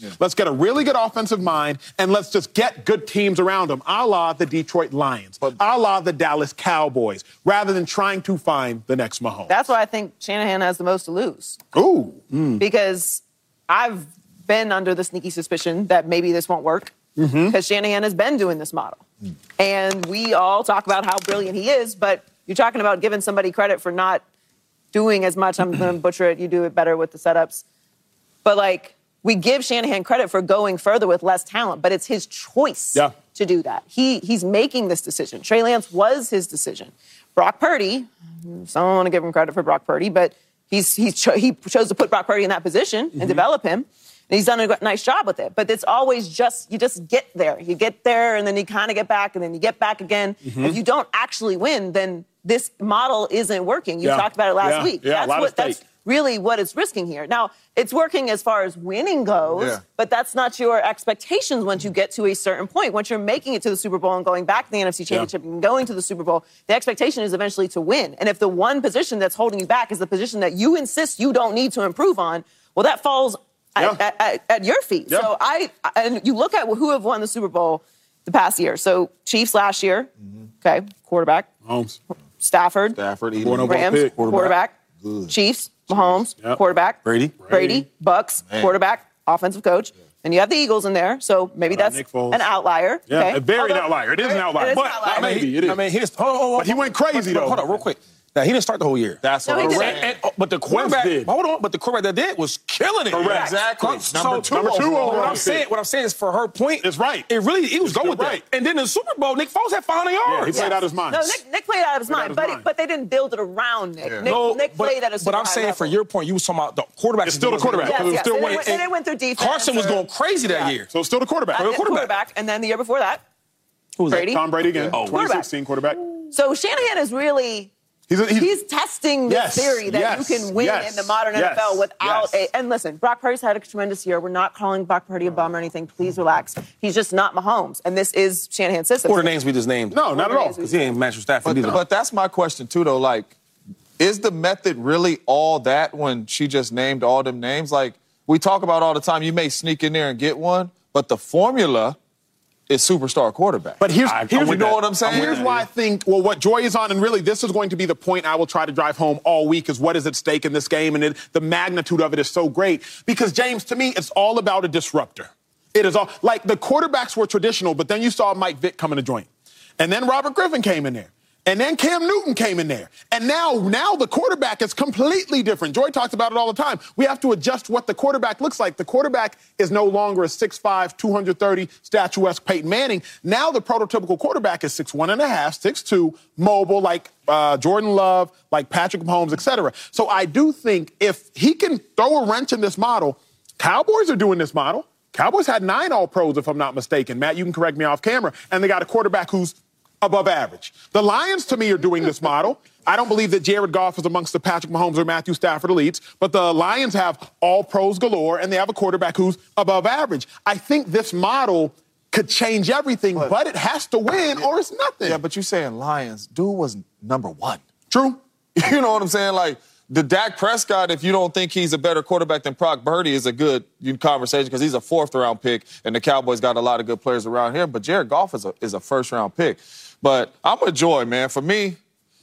Yeah. Let's get a really good offensive mind, and let's just get good teams around them, a la the Detroit Lions, but, a la the Dallas Cowboys, rather than trying to find the next Mahomes. That's why I think Shanahan has the most to lose. Ooh. Mm. Because I've been under the sneaky suspicion that maybe this won't work, because mm-hmm. Shanahan has been doing this model. Mm. And we all talk about how brilliant he is, but you're talking about giving somebody credit for not doing as much. I'm going to butcher it. You do it better with the setups. But, like, we give Shanahan credit for going further with less talent, but it's his choice yeah. to do that. He He's making this decision. Trey Lance was his decision. Brock Purdy, so I don't want to give him credit for Brock Purdy, but he's, he's cho- he chose to put Brock Purdy in that position and mm-hmm. develop him. And he's done a nice job with it. But it's always just, you just get there. You get there, and then you kind of get back, and then you get back again. Mm-hmm. If you don't actually win, then this model isn't working. You yeah. talked about it last yeah. week. Yeah, that's what that's really what it's risking here. Now, it's working as far as winning goes, yeah. but that's not your expectations once you get to a certain point. Once you're making it to the Super Bowl and going back to the N F C Championship yeah. and going to the Super Bowl, the expectation is eventually to win. And if the one position that's holding you back is the position that you insist you don't need to improve on, well, that falls yeah. at, at, at your feet. Yeah. So I, and you look at who have won the Super Bowl the past year. So Chiefs last year, mm-hmm. okay, quarterback. Mahomes. Stafford. Stafford. Rams, quarterback. quarterback. Chiefs, Mahomes, yep. quarterback. Brady. Brady. Brady. Bucks, Man. quarterback, offensive coach. Yeah. And you have the Eagles in there, so maybe that's an outlier. Yeah, okay. a very Although, an outlier. It is an outlier. It is but an outlier. maybe it is. I mean, he just, hold on, hold on, but he went crazy, but, though. Hold on, real quick. Now, he didn't start the whole year. That's no, what I'm saying. And, and, but the quarterback, did. hold on, but the quarterback that did was killing it. Correct. Exactly. So, number two. Number two what I'm saying, what I'm saying is, for her point, it's right. It really, he was it's going with right. that. And then in the Super Bowl, Nick Foles had five hundred yards. Yeah, he played yes. out of his mind. No, Nick, Nick played out of his mind, his but mind. It, but they didn't build it around Nick. Yeah. Nick, no, Nick but, played at a super But I'm high saying, level. for your point, you was talking about the quarterback. It's still the quarterback. Yes, It was yes. still And went, it, went, and it went through defense. Carson was or, going crazy that yeah. year. So still the quarterback. Uh, quarterback. quarterback. And then the year before that, Who was Brady. Tom Brady again. Oh, twenty sixteen quarterback. So Shanahan is really... He's, a, he's, he's testing the yes, theory that yes, you can win yes, in the modern yes, N F L without yes. a... And listen, Brock Purdy's had a tremendous year. We're not calling Brock Purdy a bum or anything. Please relax. He's just not Mahomes. And this is Shanahan's system. What are the names we just named? No, not at all. Because he ain't Matthew Stafford but, either. But that's my question, too, though. Like, is the method really all that when she just named all them names? Like, we talk about all the time, you may sneak in there and get one, but the formula is superstar quarterback. But here's, I, here's you know what I'm saying? Here's why I think, well, what Joy is on, and really this is going to be the point I will try to drive home all week, is what is at stake in this game, and it, the magnitude of it is so great. Because, James, to me, it's all about a disruptor. It is all, like, the quarterbacks were traditional, but then you saw Mike Vick come in the joint. And then Robert Griffin came in there. And then Cam Newton came in there. And now, now the quarterback is completely different. Joy talks about it all the time. We have to adjust what the quarterback looks like. The quarterback is no longer a six five, two hundred thirty, statuesque Peyton Manning. Now the prototypical quarterback is six one and a half, six two, mobile, like uh, Jordan Love, like Patrick Mahomes, et cetera. So I do think if he can throw a wrench in this model, Cowboys are doing this model. Cowboys had nine All-Pros, if I'm not mistaken. Matt, you can correct me off camera. And they got a quarterback who's above average. The Lions, to me, are doing this model. I don't believe that Jared Goff is amongst the Patrick Mahomes or Matthew Stafford elites, but the Lions have all pros galore, and they have a quarterback who's above average. I think this model could change everything, but, but it has to win yeah, or it's nothing. Yeah, but you're saying Lions. Dude was number one. True. You know what I'm saying? Like, the Dak Prescott, if you don't think he's a better quarterback than Brock Purdy, is a good conversation because he's a fourth-round pick, and the Cowboys got a lot of good players around here. But Jared Goff is a, is a first-round pick. But I'm with Joy, man. For me,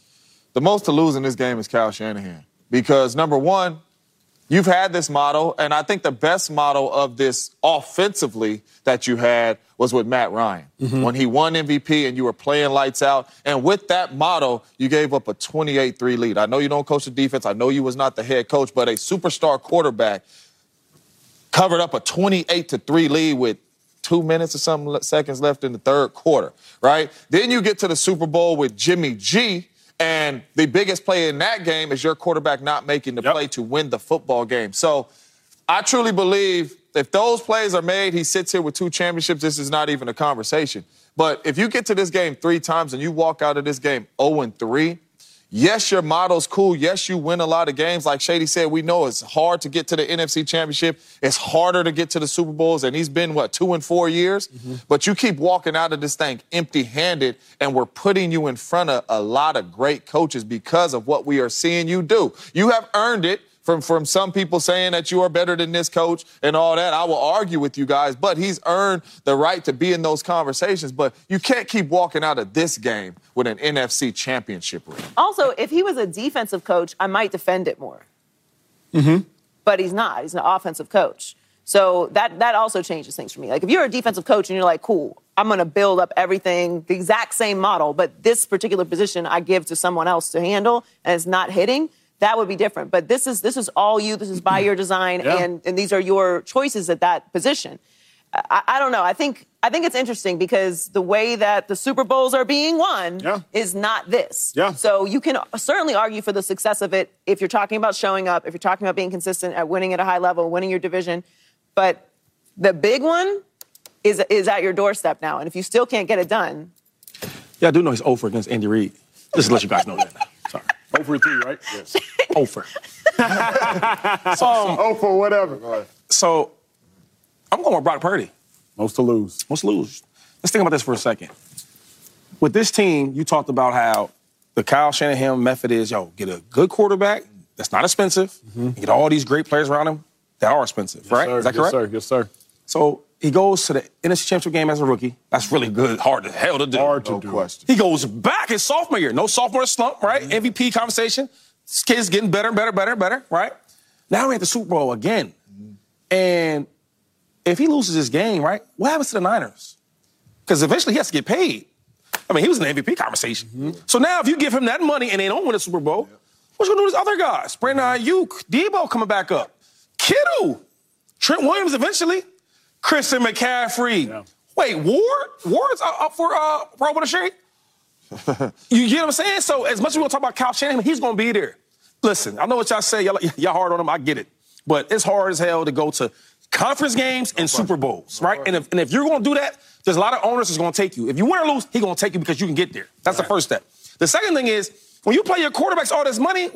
the most to lose in this game is Kyle Shanahan. Because, number one, you've had this model, and I think the best model of this offensively that you had was with Matt Ryan. Mm-hmm. When he won M V P and you were playing lights out. And with that model, you gave up a twenty-eight three lead. I know you don't coach the defense. I know you was not the head coach, but a superstar quarterback covered up a twenty-eight to three lead with two minutes or some seconds left in the third quarter, right? Then you get to the Super Bowl with Jimmy G, and the biggest play in that game is your quarterback not making the yep. play to win the football game. So I truly believe if those plays are made, he sits here with two championships, this is not even a conversation. But if you get to this game three times and you walk out of this game oh and three, yes, your model's cool. Yes, you win a lot of games. Like Shady said, we know it's hard to get to the N F C Championship. It's harder to get to the Super Bowls, and he's been, what, two and four years? Mm-hmm. But you keep walking out of this thing empty-handed, and we're putting you in front of a lot of great coaches because of what we are seeing you do. You have earned it from, from some people saying that you are better than this coach and all that. I will argue with you guys, but he's earned the right to be in those conversations. But you can't keep walking out of this game with an N F C championship ring. Also, if he was a defensive coach, I might defend it more. Mm-hmm. But he's not. He's an offensive coach. So that that also changes things for me. Like, if you're a defensive coach and you're like, cool, I'm going to build up everything, the exact same model, but this particular position I give to someone else to handle and it's not hitting, that would be different. But this is this is all you. This is by your design, Yeah. and, and these are your choices at that position. I, I don't know. I think I think it's interesting because the way that the Super Bowls are being won Yeah. is not this. Yeah. So you can certainly argue for the success of it if you're talking about showing up, if you're talking about being consistent at winning at a high level, winning your division. But the big one is is at your doorstep now. And if you still can't get it done. Yeah, I do know he's over against Andy Reid. Just to let you guys know that now. Sorry. Over three, right? Yes. Over. um, oh, for whatever. So I'm going with Brock Purdy. Most to lose. Most to lose. Let's think about this for a second. With this team, you talked about how the Kyle Shanahan method is, yo, get a good quarterback that's not expensive, mm-hmm. and get all these great players around him that are expensive, Yes, right? Sir. Is that yes, correct? Sir. Yes, sir. So he goes to the N F C Championship game as a rookie. That's really good. Hard to hell to do. Hard to No do. question. He goes back his sophomore year. No sophomore slump, right? Mm-hmm. M V P conversation. This kid's getting better and better, better, better, right? Now we're at the Super Bowl again. Mm-hmm. And if he loses this game, right, what happens to the Niners? Because eventually he has to get paid. I mean, he was in the M V P conversation. Mm-hmm. So now if you give him that money and they don't win a Super Bowl, yeah. what's going to do with these other guys? Brandon Ayuk, Debo coming back up. Kittle, Trent Williams eventually, Christian McCaffrey. Yeah. Wait, Ward? Ward's up for uh, Pro Bowl shirt? You get what I'm saying? So as much as we want to talk about Kyle Shanahan, he's going to be there. Listen, I know what y'all say. Y'all, y'all hard on him. I get it. But it's hard as hell to go to conference games and Super Bowls, right? And if, and if you're going to do that, there's a lot of owners that's going to take you. If you win or lose, he's going to take you because you can get there. That's right. The first step. The second thing is, when you pay your quarterbacks all this money,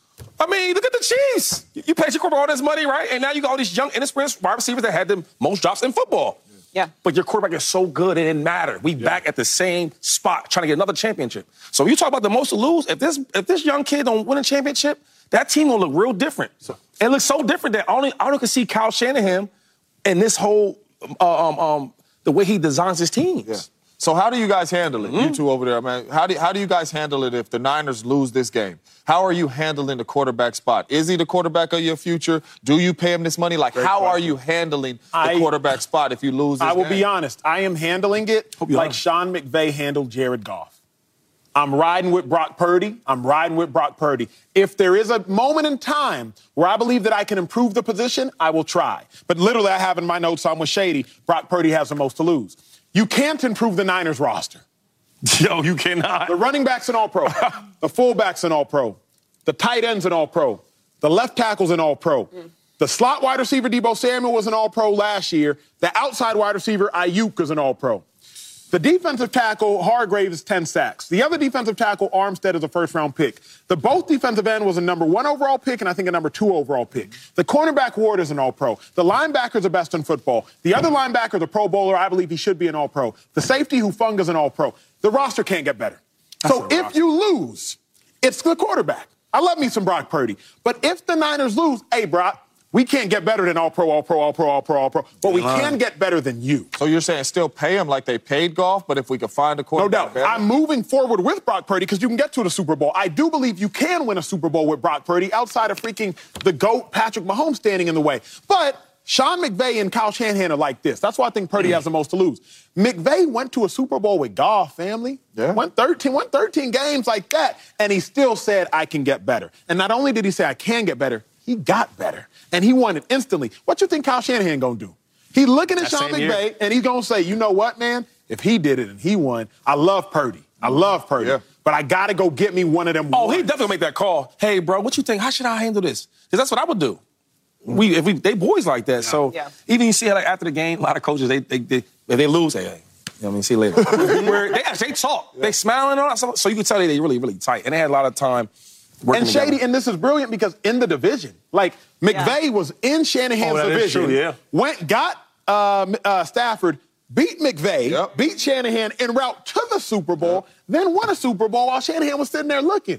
I mean, look at the Chiefs. You paid your quarterback all this money, right? And now you got all these young, inexperienced wide receivers that had the most drops in football. Yeah. But your quarterback is so good, it didn't matter. We yeah. back at the same spot trying to get another championship. So when you talk about the most to lose, if this if this young kid don't win a championship, that team will look real different. So, it looks so different that only I only can see Kyle Shanahan and this whole uh, um, um, the way he designs his teams. Yeah. So how do you guys handle it? Mm-hmm. You two over there, man. How do how do you guys handle it if the Niners lose this game? How are you handling the quarterback spot? Is he the quarterback of your future? Do you pay him this money? Like, Great how question. Are you handling the I, quarterback spot if you lose this I will game? be honest. I am handling it like Sean McVay handled Jared Goff. I'm riding with Brock Purdy. I'm riding with Brock Purdy. If there is a moment in time where I believe that I can improve the position, I will try. But literally, I have in my notes, I'm with Shady, Brock Purdy has the most to lose. You can't improve the Niners roster. Yo, you cannot. The running back's an all-pro. The fullback's an all-pro. The tight end's an all-pro. The left tackle's an all-pro. Mm. The slot wide receiver, Deebo Samuel, was an all-pro last year. The outside wide receiver, Ayuk, is an all-pro. The defensive tackle, Hargrave, is ten sacks. The other defensive tackle, Armstead, is a first-round pick. The both defensive end was a number one overall pick and I think a number two overall pick. The cornerback, Ward, is an all-pro. The linebackers are best in football. The other linebacker, the Pro Bowler, I believe he should be an all-pro. The safety, Hufanga, is an all-pro. The roster can't get better. That's so if roster. You lose, it's the quarterback. I love me some Brock Purdy. But if the Niners lose, hey, Brock, we can't get better than all-pro, all-pro, all-pro, all-pro, all-pro, but we can get better than you. So you're saying still pay him like they paid Goff, but if we could find a quarterback No doubt. better? I'm moving forward with Brock Purdy because you can get to the Super Bowl. I do believe you can win a Super Bowl with Brock Purdy outside of freaking the GOAT, Patrick Mahomes, standing in the way. But Sean McVay and Kyle Shanahan are like this. That's why I think Purdy has the most to lose. McVay went to a Super Bowl with Goff, family. Yeah. Went thirteen, went thirteen games like that, and he still said, I can get better. And not only did he say, I can get better, he got better. And he won it instantly. What you think Kyle Shanahan gonna do? He looking at that Sean McVay, year. And he's gonna say, you know what, man? If he did it and he won, I love Purdy. I love Purdy. Yeah. But I gotta go get me one of them. Oh, ones. he definitely make that call. Hey, bro, what you think? How should I handle this? Because that's what I would do. We, if we, they boys like that. Yeah. So yeah. even you see how like after the game, a lot of coaches, they, they, they if they lose, hey, hey, you know what I mean? See you later. Where they actually talk, yeah. they smiling on us, so you can tell they they really, really tight, and they had a lot of time. And Shady, together. And this is brilliant because in the division, like McVay yeah. was in Shanahan's oh, division, true, yeah. went, got uh, uh, Stafford, beat McVay, yep. beat Shanahan en route to the Super Bowl, yep. then won a Super Bowl while Shanahan was sitting there looking.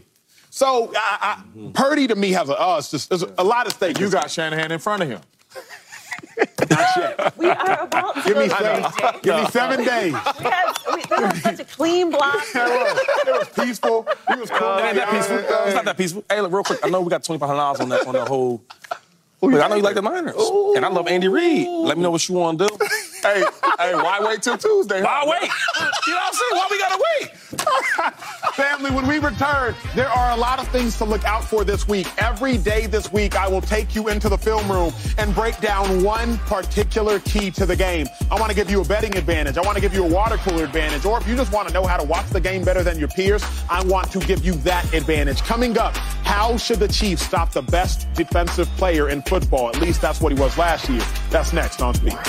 So, I, I, Purdy to me has a, oh, it's just, there's a lot of stakes. You got Shanahan in front of him. Not yet. We are about to Give go me to seven, break. give me seven days. We had, we, there was such a clean block. It was, it was peaceful. It was cool. It ain't that peaceful. It's not that peaceful. Hey, look, real quick. I know we got twenty-five hundred dollars on that on the whole. But I know you like the Niners. Ooh. And I love Andy Reid. Let me know what you want to do. hey, hey, why wait till Tuesday? Why wait? You know what I'm saying? Why we gotta wait? Family, when we return, there are a lot of things to look out for this week. Every day this week, I will take you into the film room and break down one particular key to the game. I want to give you a betting advantage. I want to give you a water cooler advantage. Or if you just want to know how to watch the game better than your peers, I want to give you that advantage. Coming up, how should the Chiefs stop the best defensive player in football? At least that's what he was last year. That's next on Speak.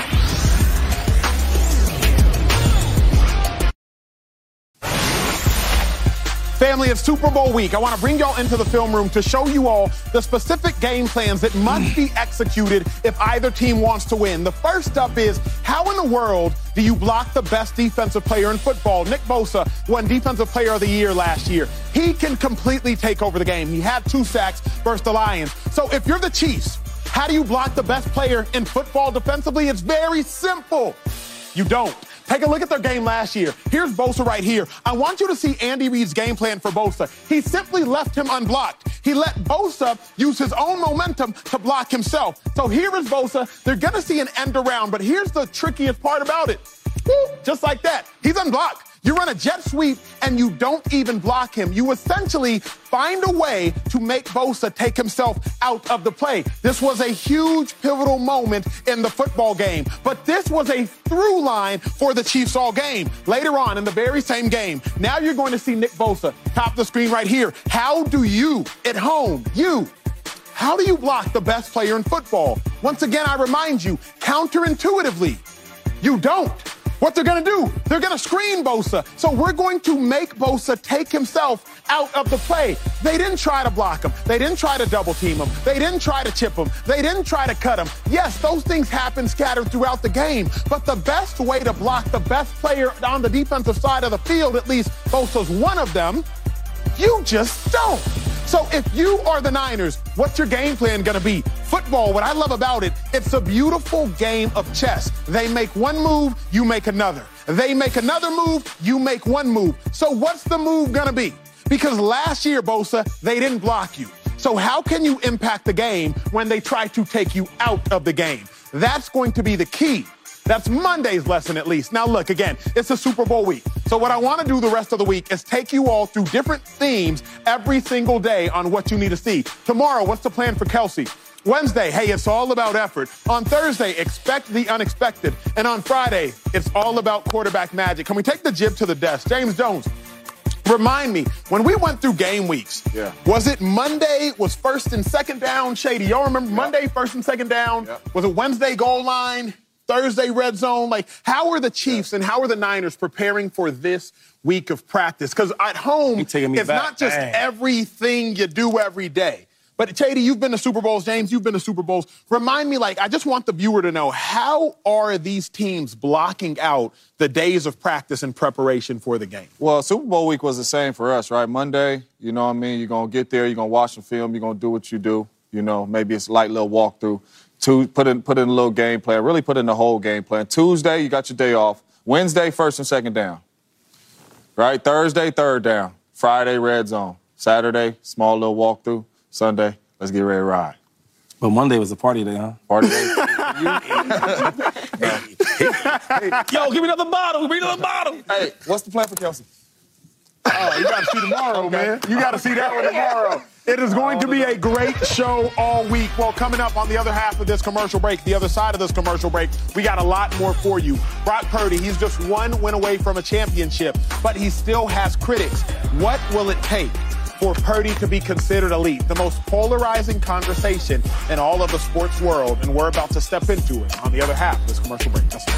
Family, it's Super Bowl week. I want to bring y'all into the film room to show you all the specific game plans that must be executed if either team wants to win. The first up is, how in the world do you block the best defensive player in football? Nick Bosa won Defensive Player of the Year last year. He can completely take over the game. He had two sacks versus the Lions. So if you're the Chiefs, how do you block the best player in football defensively? It's very simple. You don't. Take a look at their game last year. Here's Bosa right here. I want you to see Andy Reid's game plan for Bosa. He simply left him unblocked. He let Bosa use his own momentum to block himself. So here is Bosa. They're going to see an end around, but here's the trickiest part about it. Woo, just like that. He's unblocked. You run a jet sweep and you don't even block him. You essentially find a way to make Bosa take himself out of the play. This was a huge pivotal moment in the football game, but this was a through line for the Chiefs all game. Later on in the very same game, now you're going to see Nick Bosa, top of the screen right here. How do you, at home, you, how do you block the best player in football? Once again, I remind you, counterintuitively, you don't. What they're going to do, they're going to screen Bosa. So we're going to make Bosa take himself out of the play. They didn't try to block him. They didn't try to double team him. They didn't try to chip him. They didn't try to cut him. Yes, those things happen scattered throughout the game. But the best way to block the best player on the defensive side of the field, at least Bosa's one of them, you just don't. So if you are the Niners, what's your game plan going to be? Football, what I love about it, it's a beautiful game of chess. They make one move, you make another. They make another move, you make one move. So what's the move going to be? Because last year, Bosa, they didn't block you. So how can you impact the game when they try to take you out of the game? That's going to be the key. That's Monday's lesson, at least. Now, look, again, it's a Super Bowl week. So what I want to do the rest of the week is take you all through different themes every single day on what you need to see. Tomorrow, what's the plan for Kelsey? Wednesday, hey, it's all about effort. On Thursday, expect the unexpected. And on Friday, it's all about quarterback magic. Can we take the jib to the desk? James Jones, remind me, when we went through game weeks, yeah. was it Monday was first and second down? Shady, y'all remember yep. Monday, first and second down? Yep. Was it Wednesday goal line? Thursday red zone? Like, how are the Chiefs and how are the Niners preparing for this week of practice? Because at home, it's back. Not just Dang. everything you do every day. But, Chady, you've been to Super Bowls. James, you've been to Super Bowls. Remind me, like, I just want the viewer to know, how are these teams blocking out the days of practice and preparation for the game? Well, Super Bowl week was the same for us, right? Monday, you know what I mean? You're going to get there. You're going to watch the film. You're going to do what you do. You know, maybe it's a light little walkthrough. To put in, put in a little game plan, really put in the whole game plan. Tuesday, you got your day off. Wednesday, first and second down. Right? Thursday, third down. Friday, red zone. Saturday, small little walkthrough. Sunday, let's get ready to ride. But Monday was a party day, huh? Party day. Yo, give me another bottle. Give me another bottle. Hey, what's the plan for Kelsey? Oh, you got to see tomorrow, man. You got to see that one tomorrow. It is going to be a great show all week. Well, coming up on the other half of this commercial break, the other side of this commercial break, we got a lot more for you. Brock Purdy, he's just one win away from a championship, but he still has critics. What will it take for Purdy to be considered elite? The most polarizing conversation in all of the sports world, and we're about to step into it on the other half of this commercial break. Just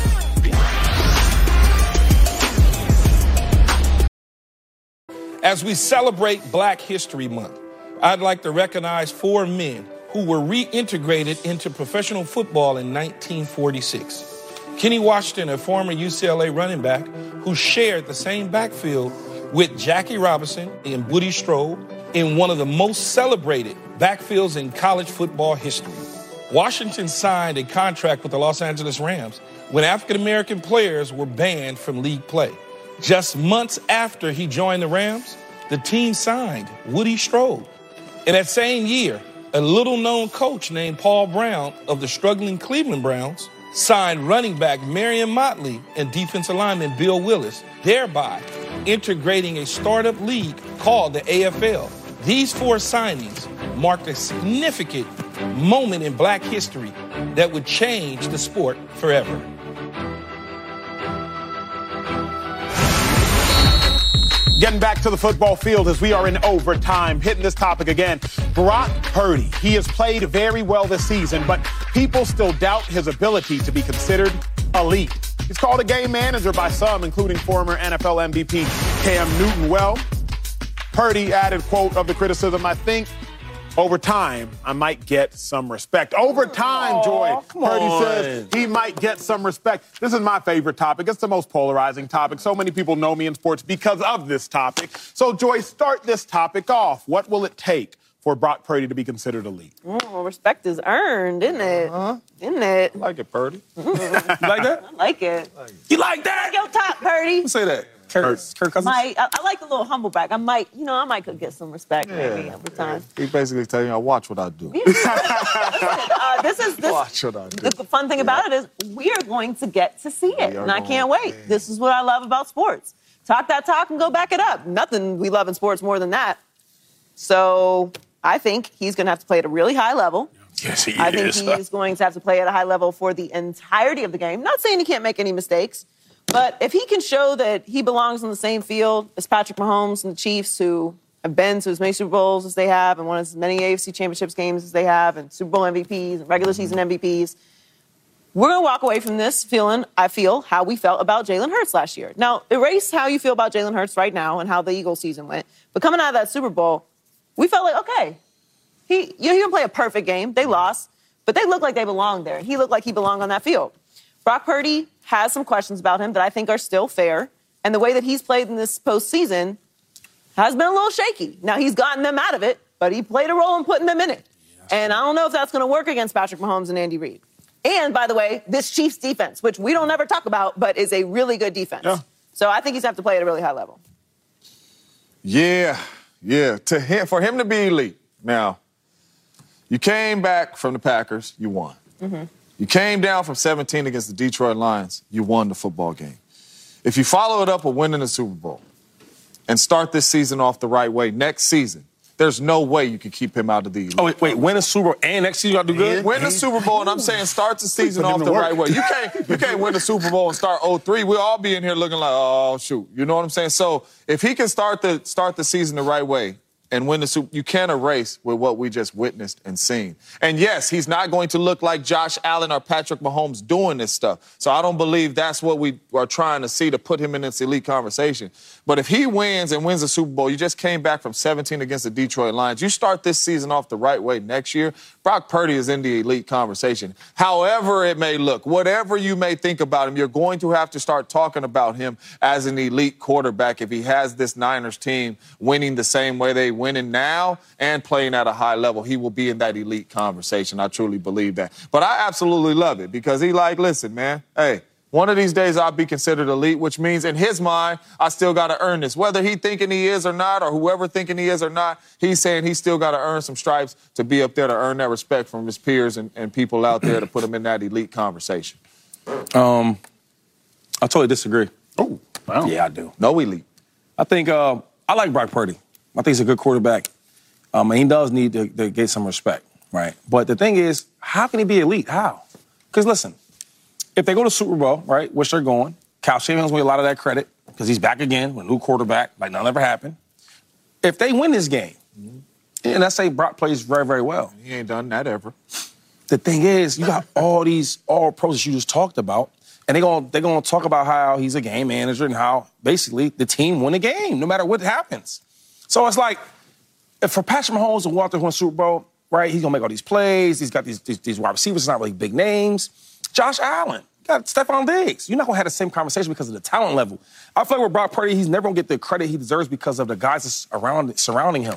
As we celebrate Black History Month, I'd like to recognize four men who were reintegrated into professional football in nineteen forty-six. Kenny Washington, a former U C L A running back who shared the same backfield with Jackie Robinson and Woody Strode, in one of the most celebrated backfields in college football history. Washington signed a contract with the Los Angeles Rams when African-American players were banned from league play. Just months after he joined the Rams, the team signed Woody Strode. And that same year, a little-known coach named Paul Brown of the struggling Cleveland Browns signed running back Marion Motley and defensive lineman Bill Willis, thereby integrating a startup league called the A F L. These four signings marked a significant moment in black history that would change the sport forever. Getting back to the football field as we are in overtime, hitting this topic again. Brock Purdy, he has played very well this season, but people still doubt his ability to be considered elite. He's called a game manager by some, including former N F L M V P Cam Newton. Well, Purdy added, quote, of the criticism, I think over time, I might get some respect. Over time, Aww, Joy, Purdy on. says he might get some respect. This is my favorite topic. It's the most polarizing topic. So many people know me in sports because of this topic. So, Joy, start this topic off. What will it take for Brock Purdy to be considered elite? Mm, respect is earned, isn't it? Uh-huh. Isn't it? I like it, Purdy. You like that? I like it. You like that? Yo, top, Purdy. Who say that? Kirk, Kirk Cousins? Might, I, I like the little humble brag. I might, you know, I might could get some respect Yeah. maybe over time. He basically telling you, I watch what I do. uh, this is this. Watch what I do. The fun thing about it is we are going to get to see it, and I can't wait. Man. This is what I love about sports. Talk that talk and go back it up. Nothing we love in sports more than that. So I think he's going to have to play at a really high level. Yes, he I is. think he's going to have to play at a high level for the entirety of the game. Not saying he can't make any mistakes, but if he can show that he belongs on the same field as Patrick Mahomes and the Chiefs, who have been to as many Super Bowls as they have and won as many A F C Championships games as they have and Super Bowl M V Ps and regular season M V Ps, we're going to walk away from this feeling, I feel, how we felt about Jalen Hurts last year. Now, erase how you feel about Jalen Hurts right now and how the Eagles season went. But coming out of that Super Bowl, we felt like, okay, he, you know, he didn't play a perfect game. They lost, but they looked like they belonged there. He looked like he belonged on that field. Brock Purdy has some questions about him that I think are still fair. And the way that he's played in this postseason has been a little shaky. Now, he's gotten them out of it, but he played a role in putting them in it. And I don't know if that's going to work against Patrick Mahomes and Andy Reid. And, by the way, this Chiefs defense, which we don't ever talk about, but is a really good defense. Yeah. So I think he's going to have to play at a really high level. Yeah, yeah. To him, for him to be elite. Now, you came back from the Packers, you won. Mm-hmm. You came down from seventeen against the Detroit Lions, you won the football game. If you follow it up with winning the Super Bowl and start this season off the right way, next season, there's no way you can keep him out of the elite. Oh, wait, wait, win a Super Bowl and next season you got to do good? Win the Super Bowl, and I'm saying start the season off the right way. You can't, you can't win the Super Bowl and start oh three. We'll all be in here looking like, oh, shoot. You know what I'm saying? So if he can start the, start the season the right way, and win the Super, you can't erase with what we just witnessed and seen. And yes, he's not going to look like Josh Allen or Patrick Mahomes doing this stuff. So I don't believe that's what we are trying to see to put him in this elite conversation. But if he wins and wins the Super Bowl, you just came back from seventeen against the Detroit Lions. You start this season off the right way next year, Brock Purdy is in the elite conversation. However it may look, whatever you may think about him, you're going to have to start talking about him as an elite quarterback if he has this Niners team winning the same way they winning now and playing at a high level. He will be in that elite conversation. I truly believe that. But I absolutely love it because he like, listen, man, hey, one of these days I'll be considered elite, which means in his mind, I still got to earn this. Whether he thinking he is or not, or whoever thinking he is or not, he's saying he still got to earn some stripes to be up there to earn that respect from his peers and, and people out there to put him in that elite conversation. Um, I totally disagree. Oh, wow. Yeah, I do. No elite. I think uh, I like Brock Purdy. I think he's a good quarterback. Um, and he does need to, to get some respect, right? But the thing is, how can he be elite? How? Because listen, if they go to Super Bowl, right, which they're going, Kyle Shanahan's going to get a lot of that credit because he's back again with a new quarterback, like nothing ever happened. If they win this game, mm-hmm. and let's say Brock plays very, very well. He ain't done that ever. The thing is, you got all these all-pros that you just talked about, and they're going they're going to talk about how he's a game manager and how basically the team won the game no matter what happens. So it's like, if for Patrick Mahomes to walk to win Super Bowl, right, he's going to make all these plays. He's got these, these, these wide receivers, not really big names. Josh Allen, you got Stephon Diggs. You're not going to have the same conversation because of the talent level. I feel like with Brock Purdy, he's never going to get the credit he deserves because of the guys that's around, surrounding him.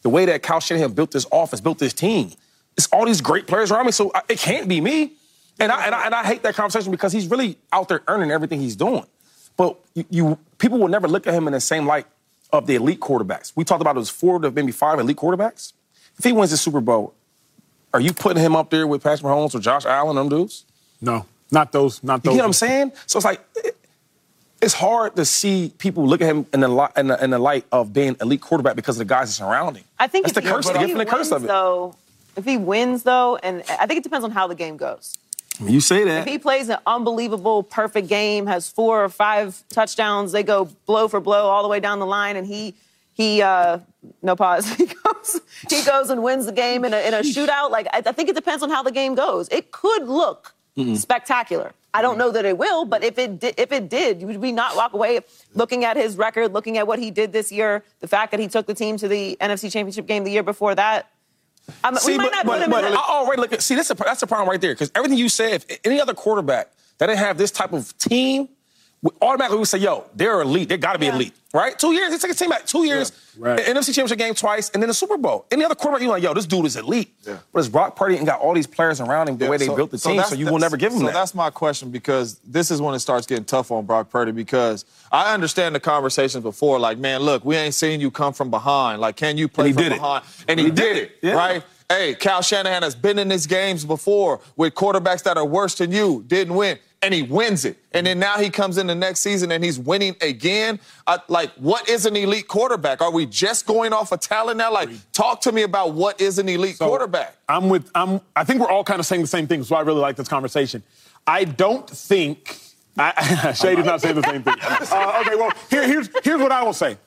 the way that Kyle Shanahan built this offense, built this team. It's all these great players around me, so it can't be me. And I, and I, and I hate that conversation because he's really out there earning everything he's doing. But you, you people will never look at him in the same light of the elite quarterbacks. We talked about those four to maybe five elite quarterbacks. If he wins the Super Bowl, are you putting him up there with Patrick Mahomes or Josh Allen, them dudes? No, not those, not those. You get what I'm saying? So it's like, it, it's hard to see people look at him in the, li- in the in the light of being elite quarterback because of the guys surrounding. I think that's if the he, curse, if the he gift and the curse wins, of it. Though, if he wins, though, and I think it depends on how the game goes. You say that. If he plays an unbelievable, perfect game, has four or five touchdowns, they go blow for blow all the way down the line, and he he uh, no pause. He goes he goes and wins the game in a in a shootout. Like I, I think it depends on how the game goes. It could look mm-hmm. spectacular. I don't know that it will, but if it di- if it did, would we not walk away looking at his record, looking at what he did this year, the fact that he took the team to the N F C Championship game the year before that? I mean, see, we might but, not but, put him but in I already look at, see, that's a, that's a problem right there because everything you said, if any other quarterback that didn't have this type of team, we automatically would say, yo, they're elite. They got to be yeah. elite, right? Two years. They take a team back two years, yeah, right. N F C Championship game twice, and then the Super Bowl. Any other quarterback, you're like, yo, this dude is elite. Yeah. But it's Brock Purdy and got all these players around him the yeah, way they so, built the so team, so you will never give him so that. So that's my question because this is when it starts getting tough on Brock Purdy because I understand the conversations before, like, man, look, we ain't seen you come from behind. Like, can you play and he from did behind? It. And he, he did, did it, yeah. right? Hey, Kyle Shanahan has been in these games before with quarterbacks that are worse than you, didn't win, and he wins it. And then now he comes in the next season and he's winning again. Uh, like, what is an elite quarterback? Are we just going off of talent now? Like, talk to me about what is an elite so, quarterback. I'm with, I'm, I think we're all kind of saying the same thing, so I really like this conversation. I don't think, I, Shady's not saying the same thing. Uh, okay, well, here, here's, here's what I will say.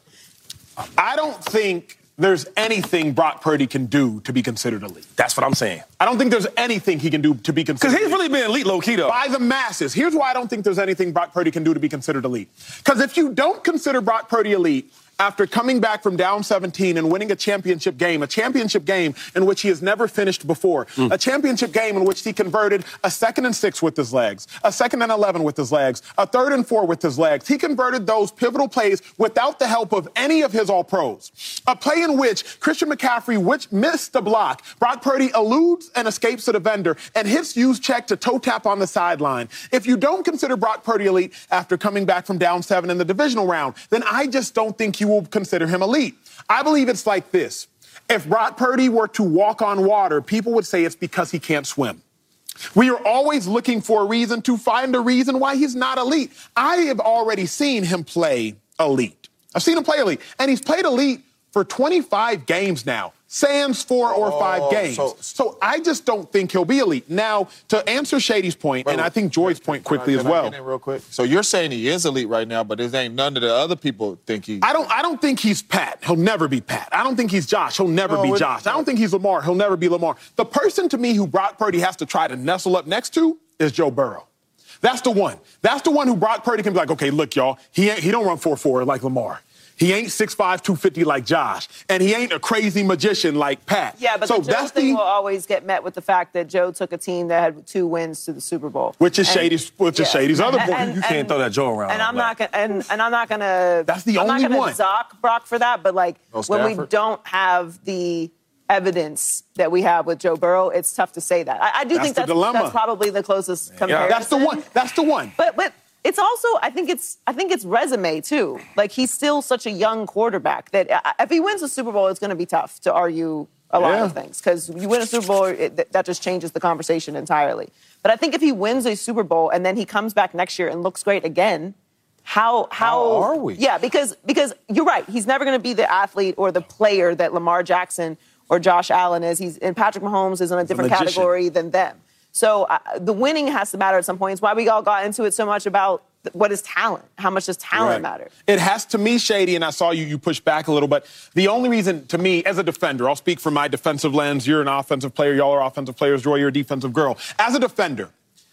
I don't think there's anything Brock Purdy can do to be considered elite. That's what I'm saying. I don't think there's anything he can do to be considered Because he's really been elite low-key, though. By the masses. Here's why I don't think there's anything Brock Purdy can do to be considered elite. Because if you don't consider Brock Purdy elite after coming back from down seventeen and winning a championship game, a championship game in which he has never finished before, mm. a championship game in which he converted a second and six with his legs, a second and eleven with his legs, a third and four with his legs. He converted those pivotal plays without the help of any of his all-pros. A play in which Christian McCaffrey which missed the block, Brock Purdy eludes and escapes the defender and hits use check to toe tap on the sideline. If you don't consider Brock Purdy elite after coming back from down seven in the divisional round, then I just don't think you will consider him elite. I believe it's like this. If Brock Purdy were to walk on water, people would say it's because he can't swim. We are always looking for a reason to find a reason why he's not elite. I have already seen him play elite. I've seen him play elite, and he's played elite for twenty-five games now. Sans four or five oh, games. So, so I just don't think he'll be elite. Now, to answer Shady's point, bro, and I think Joy's point quickly I, as well. I get in real quick? So you're saying he is elite right now, but it ain't none of the other people think he. I don't. I don't think he's Pat. He'll never be Pat. I don't think he's Josh. He'll never no, be Josh. I don't think he's Lamar. He'll never be Lamar. The person to me who Brock Purdy has to try to nestle up next to is Joe Burrow. That's the one. That's the one who Brock Purdy can be like, okay, look, y'all, he ain't, he don't run four four like Lamar. He ain't six five, two fifty like Josh. And he ain't a crazy magician like Pat. Yeah, but so the Joe thing the, will always get met with the fact that Joe took a team that had two wins to the Super Bowl. Which is and, Shady's which yeah. is Shady's other point. You can't and, throw that Joe around. And I'm not gonna and, and I'm not gonna That's the I'm only not gonna one. Zock Brock for that, but like no when we don't have the evidence that we have with Joe Burrow, it's tough to say that. I, I do that's think that's, that's probably the closest comparison. Yeah. That's the one. That's the one. But but it's also, I think it's, I think it's resume too. Like he's still such a young quarterback that if he wins the Super Bowl, it's going to be tough to argue a lot yeah. of things because you win a Super Bowl, it, that just changes the conversation entirely. But I think if he wins a Super Bowl and then he comes back next year and looks great again, how how, how are we? Yeah, because because you're right. He's never going to be the athlete or the player that Lamar Jackson or Josh Allen is. He's and Patrick Mahomes is in a different a category than them. So uh, the winning has to matter at some point. It's why we all got into it so much about what is talent. How much does talent right. matter? It has to me, Shady, and I saw you you push back a little, but the only reason to me, as a defender, I'll speak from my defensive lens. You're an offensive player. Y'all are offensive players. Joy, you're a defensive girl. As a defender,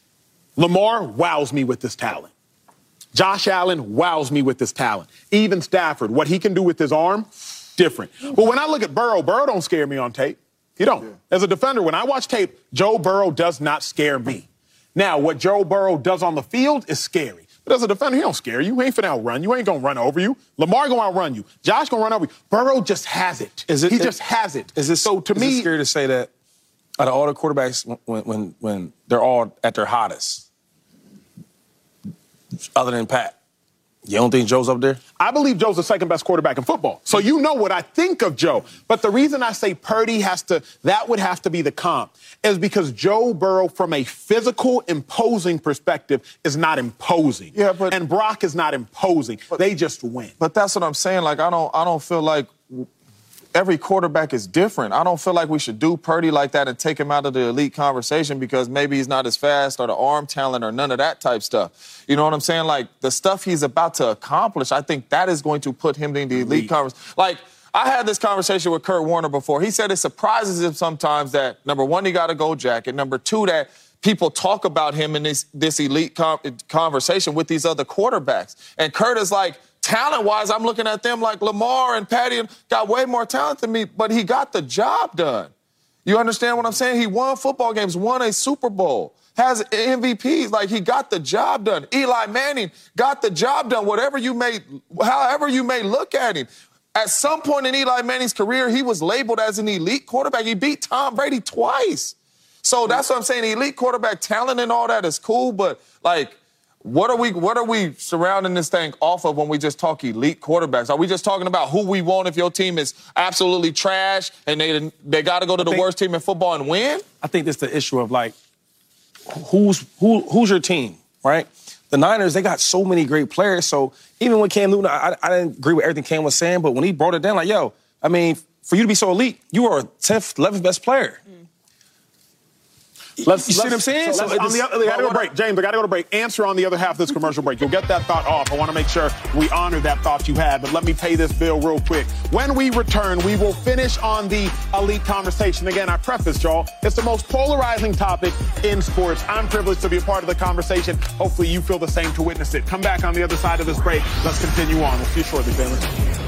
Lamar wows me with this talent. Josh Allen wows me with this talent. Even Stafford, what he can do with his arm, different. But when I look at Burrow, Burrow don't scare me on tape. He don't. Yeah. As a defender, when I watch tape, Joe Burrow does not scare me. Now, what Joe Burrow does on the field is scary. But as a defender, he don't scare you. He ain't finna outrun you. He ain't gonna run over you. Lamar gonna outrun you. Josh gonna run over you. Burrow just has it. Is it he it, just has it. Is it so to is me? It scary to say that out of all the quarterbacks, when when when they're all at their hottest, other than Pat, you don't think Joe's up there? I believe Joe's the second best quarterback in football. So you know what I think of Joe. But the reason I say Purdy has to, that would have to be the comp, is because Joe Burrow, from a physical, imposing perspective, is not imposing. Yeah, but and Brock is not imposing. But, they just win. But that's what I'm saying. Like, I don't, I don't feel like every quarterback is different. I don't feel like we should do Purdy like that and take him out of the elite conversation because maybe he's not as fast or the arm talent or none of that type stuff. You know what I'm saying? Like, the stuff he's about to accomplish, I think that is going to put him in the elite conversation. Like, I had this conversation with Kurt Warner before. He said it surprises him sometimes that, number one, he got a gold jacket. Number two, that people talk about him in this, this elite com- conversation with these other quarterbacks. And Kurt is like, talent-wise, I'm looking at them like Lamar and Patty got way more talent than me, but he got the job done. You understand what I'm saying? He won football games, won a Super Bowl, has M V Ps. Like, he got the job done. Eli Manning got the job done, whatever you may, however you may look at him. At some point in Eli Manning's career, he was labeled as an elite quarterback. He beat Tom Brady twice. So that's what I'm saying. Elite quarterback talent and all that is cool, but, like, What are we what are we surrounding this thing off of when we just talk elite quarterbacks? Are we just talking about who we want if your team is absolutely trash and they they got to go to the think, worst team in football and win? I think that's the issue of, like, who's who who's your team, right? The Niners, they got so many great players. So even when Cam Newton, I, I didn't agree with everything Cam was saying, but when he brought it down, like, yo, I mean, for you to be so elite, you are a tenth, eleventh best player. Let's, you see let's, what I'm saying? So, so on the other, I gotta go to break. James, I gotta go to break. Answer on the other half of this commercial break. You'll get that thought off. I want to make sure we honor that thought you had, but let me pay this bill real quick. When we return, we will finish on the elite conversation. Again, I preface, y'all, it's the most polarizing topic in sports. I'm privileged to be a part of the conversation. Hopefully you feel the same to witness it. Come back on the other side of this break. Let's continue on. We'll see you shortly, family.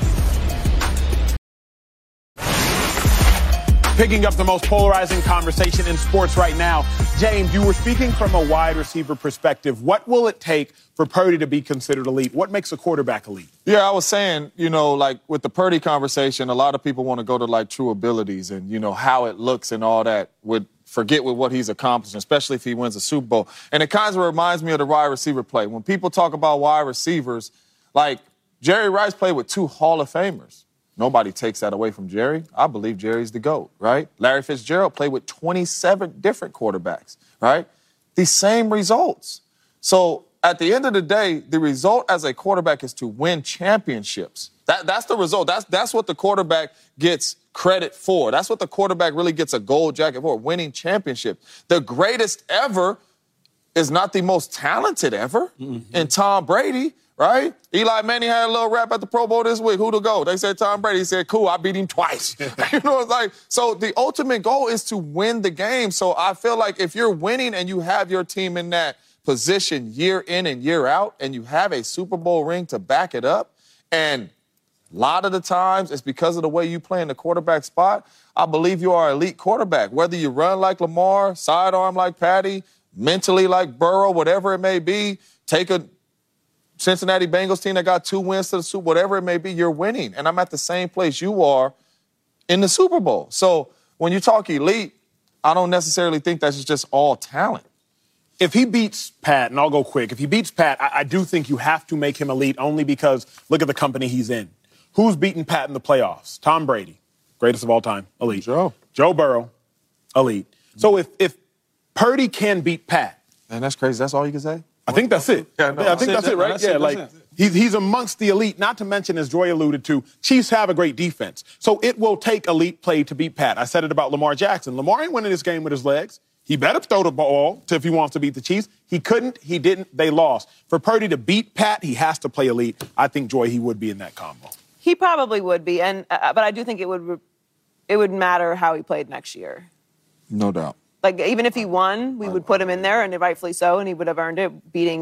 Picking up the most polarizing conversation in sports right now. James, you were speaking from a wide receiver perspective. What will it take for Purdy to be considered elite? What makes a quarterback elite? Yeah, I was saying, you know, like with the Purdy conversation, a lot of people want to go to like true abilities and, you know, how it looks and all that. Would forget with what he's accomplished, especially if he wins a Super Bowl. And it kind of reminds me of the wide receiver play. When people talk about wide receivers, like Jerry Rice played with two Hall of Famers. Nobody takes that away from Jerry. I believe Jerry's the GOAT, right? Larry Fitzgerald played with twenty-seven different quarterbacks, right? The same results. So at the end of the day, the result as a quarterback is to win championships. That, that's the result. That's, that's what the quarterback gets credit for. That's what the quarterback really gets a gold jacket for, winning championships. The greatest ever is not the most talented ever mm-hmm. in Tom Brady. Right? Eli Manning had a little rap at the Pro Bowl this week. Who to go? They said Tom Brady. He said, cool, I beat him twice. You know, it's like, so the ultimate goal is to win the game. So I feel like if you're winning and you have your team in that position year in and year out, and you have a Super Bowl ring to back it up, and a lot of the times it's because of the way you play in the quarterback spot, I believe you are an elite quarterback. Whether you run like Lamar, sidearm like Patty, mentally like Burrow, whatever it may be, take a Cincinnati Bengals team that got two wins to the Super Bowl, whatever it may be, you're winning. And I'm at the same place you are in the Super Bowl. So when you talk elite, I don't necessarily think that's just all talent. If he beats Pat, and I'll go quick, if he beats Pat, I, I do think you have to make him elite only because look at the company he's in. Who's beaten Pat in the playoffs? Tom Brady, greatest of all time, elite. Joe. Joe Burrow, elite. So if, if Purdy can beat Pat. Man, that's crazy. That's all you can say? I think that's it. Yeah, no, yeah I think that's it, right? That's yeah, it, like he's he's amongst the elite. Not to mention, as Joy alluded to, Chiefs have a great defense. So it will take elite play to beat Pat. I said it about Lamar Jackson. Lamar ain't winning this game with his legs. He better throw the ball to if he wants to beat the Chiefs. He couldn't. He didn't. They lost. For Purdy to beat Pat, he has to play elite. I think, Joy, he would be in that combo. He probably would be, and uh, but I do think it would it would matter how he played next year. No doubt. Like, even if he won, we would put him in there, and rightfully so, and he would have earned it, beating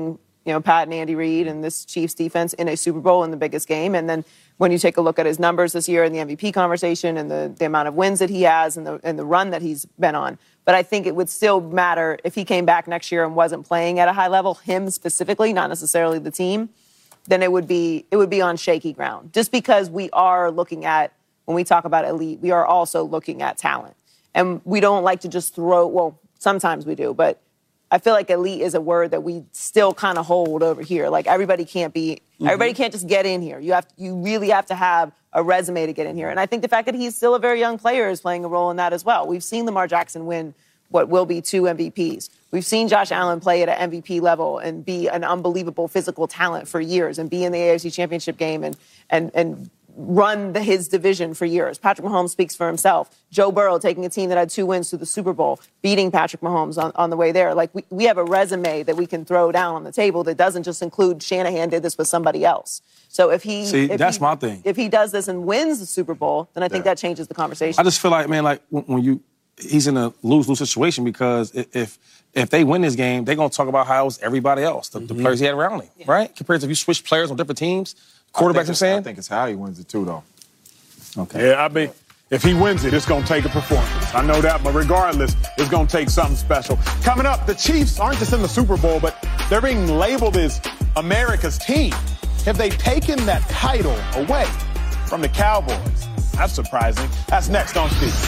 you know, Pat and Andy Reid and this Chiefs defense in a Super Bowl in the biggest game. And then when you take a look at his numbers this year in the M V P conversation and the, the amount of wins that he has and the, and the run that he's been on. But I think it would still matter if he came back next year and wasn't playing at a high level, him specifically, not necessarily the team, then it would be it would be on shaky ground. Just because we are looking at, when we talk about elite, we are also looking at talent. And we don't like to just throw, well, sometimes we do, but I feel like elite is a word that we still kind of hold over here. Like everybody can't be, mm-hmm. everybody can't just get in here. You have, you really have to have a resume to get in here. And I think the fact that he's still a very young player is playing a role in that as well. We've seen Lamar Jackson win what will be two M V Ps. We've seen Josh Allen play at an M V P level and be an unbelievable physical talent for years and be in the A F C Championship game and and and run the, his division for years. Patrick Mahomes speaks for himself. Joe Burrow taking a team that had two wins to the Super Bowl, beating Patrick Mahomes on, on the way there. Like, we, we have a resume that we can throw down on the table that doesn't just include Shanahan did this with somebody else. So if he... See, if that's he, my thing. If he does this and wins the Super Bowl, then I think yeah. that changes the conversation. I just feel like, man, like, when, when you... He's in a lose-lose situation because if if they win this game, they're going to talk about how it was everybody else, the, mm-hmm. the players he had around him, yeah. right? Compared to if you switch players on different teams, quarterbacks, I'm saying? I think it's how he wins it, too, though. Okay. Yeah, I mean, if he wins it, it's going to take a performance. I know that, but regardless, it's going to take something special. Coming up, the Chiefs aren't just in the Super Bowl, but they're being labeled as America's team. Have they taken that title away from the Cowboys? That's surprising. That's next on Speak.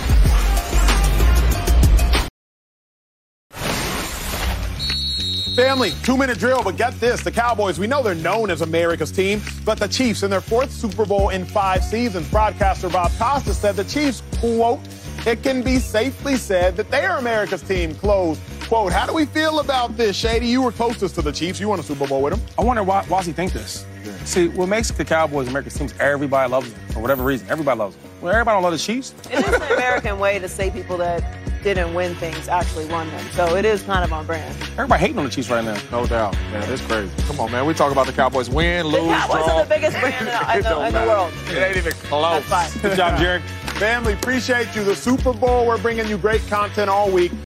Family, two-minute drill, but get this. The Cowboys, we know they're known as America's team, but the Chiefs, in their fourth Super Bowl in five seasons, broadcaster Bob Costas said the Chiefs, quote, it can be safely said that they are America's team, close quote. How do we feel about this, Shady? You were closest to the Chiefs. You won a Super Bowl with them. I wonder why, why does he think this? Yeah. See, what makes the Cowboys America's team is everybody loves them for whatever reason. Everybody loves them. Well, everybody don't love the Chiefs. It is an American way to say people that didn't win things actually won them. So it is kind of on brand. Everybody hating on the Chiefs right now. No doubt. Man, it's crazy. Come on, man. We talk about the Cowboys win, lose, the Cowboys draw. are the biggest brand in, the, in, the, in the world. It ain't even close. That's fine. Good job, Jared. Family, appreciate you. The Super Bowl, we're bringing you great content all week.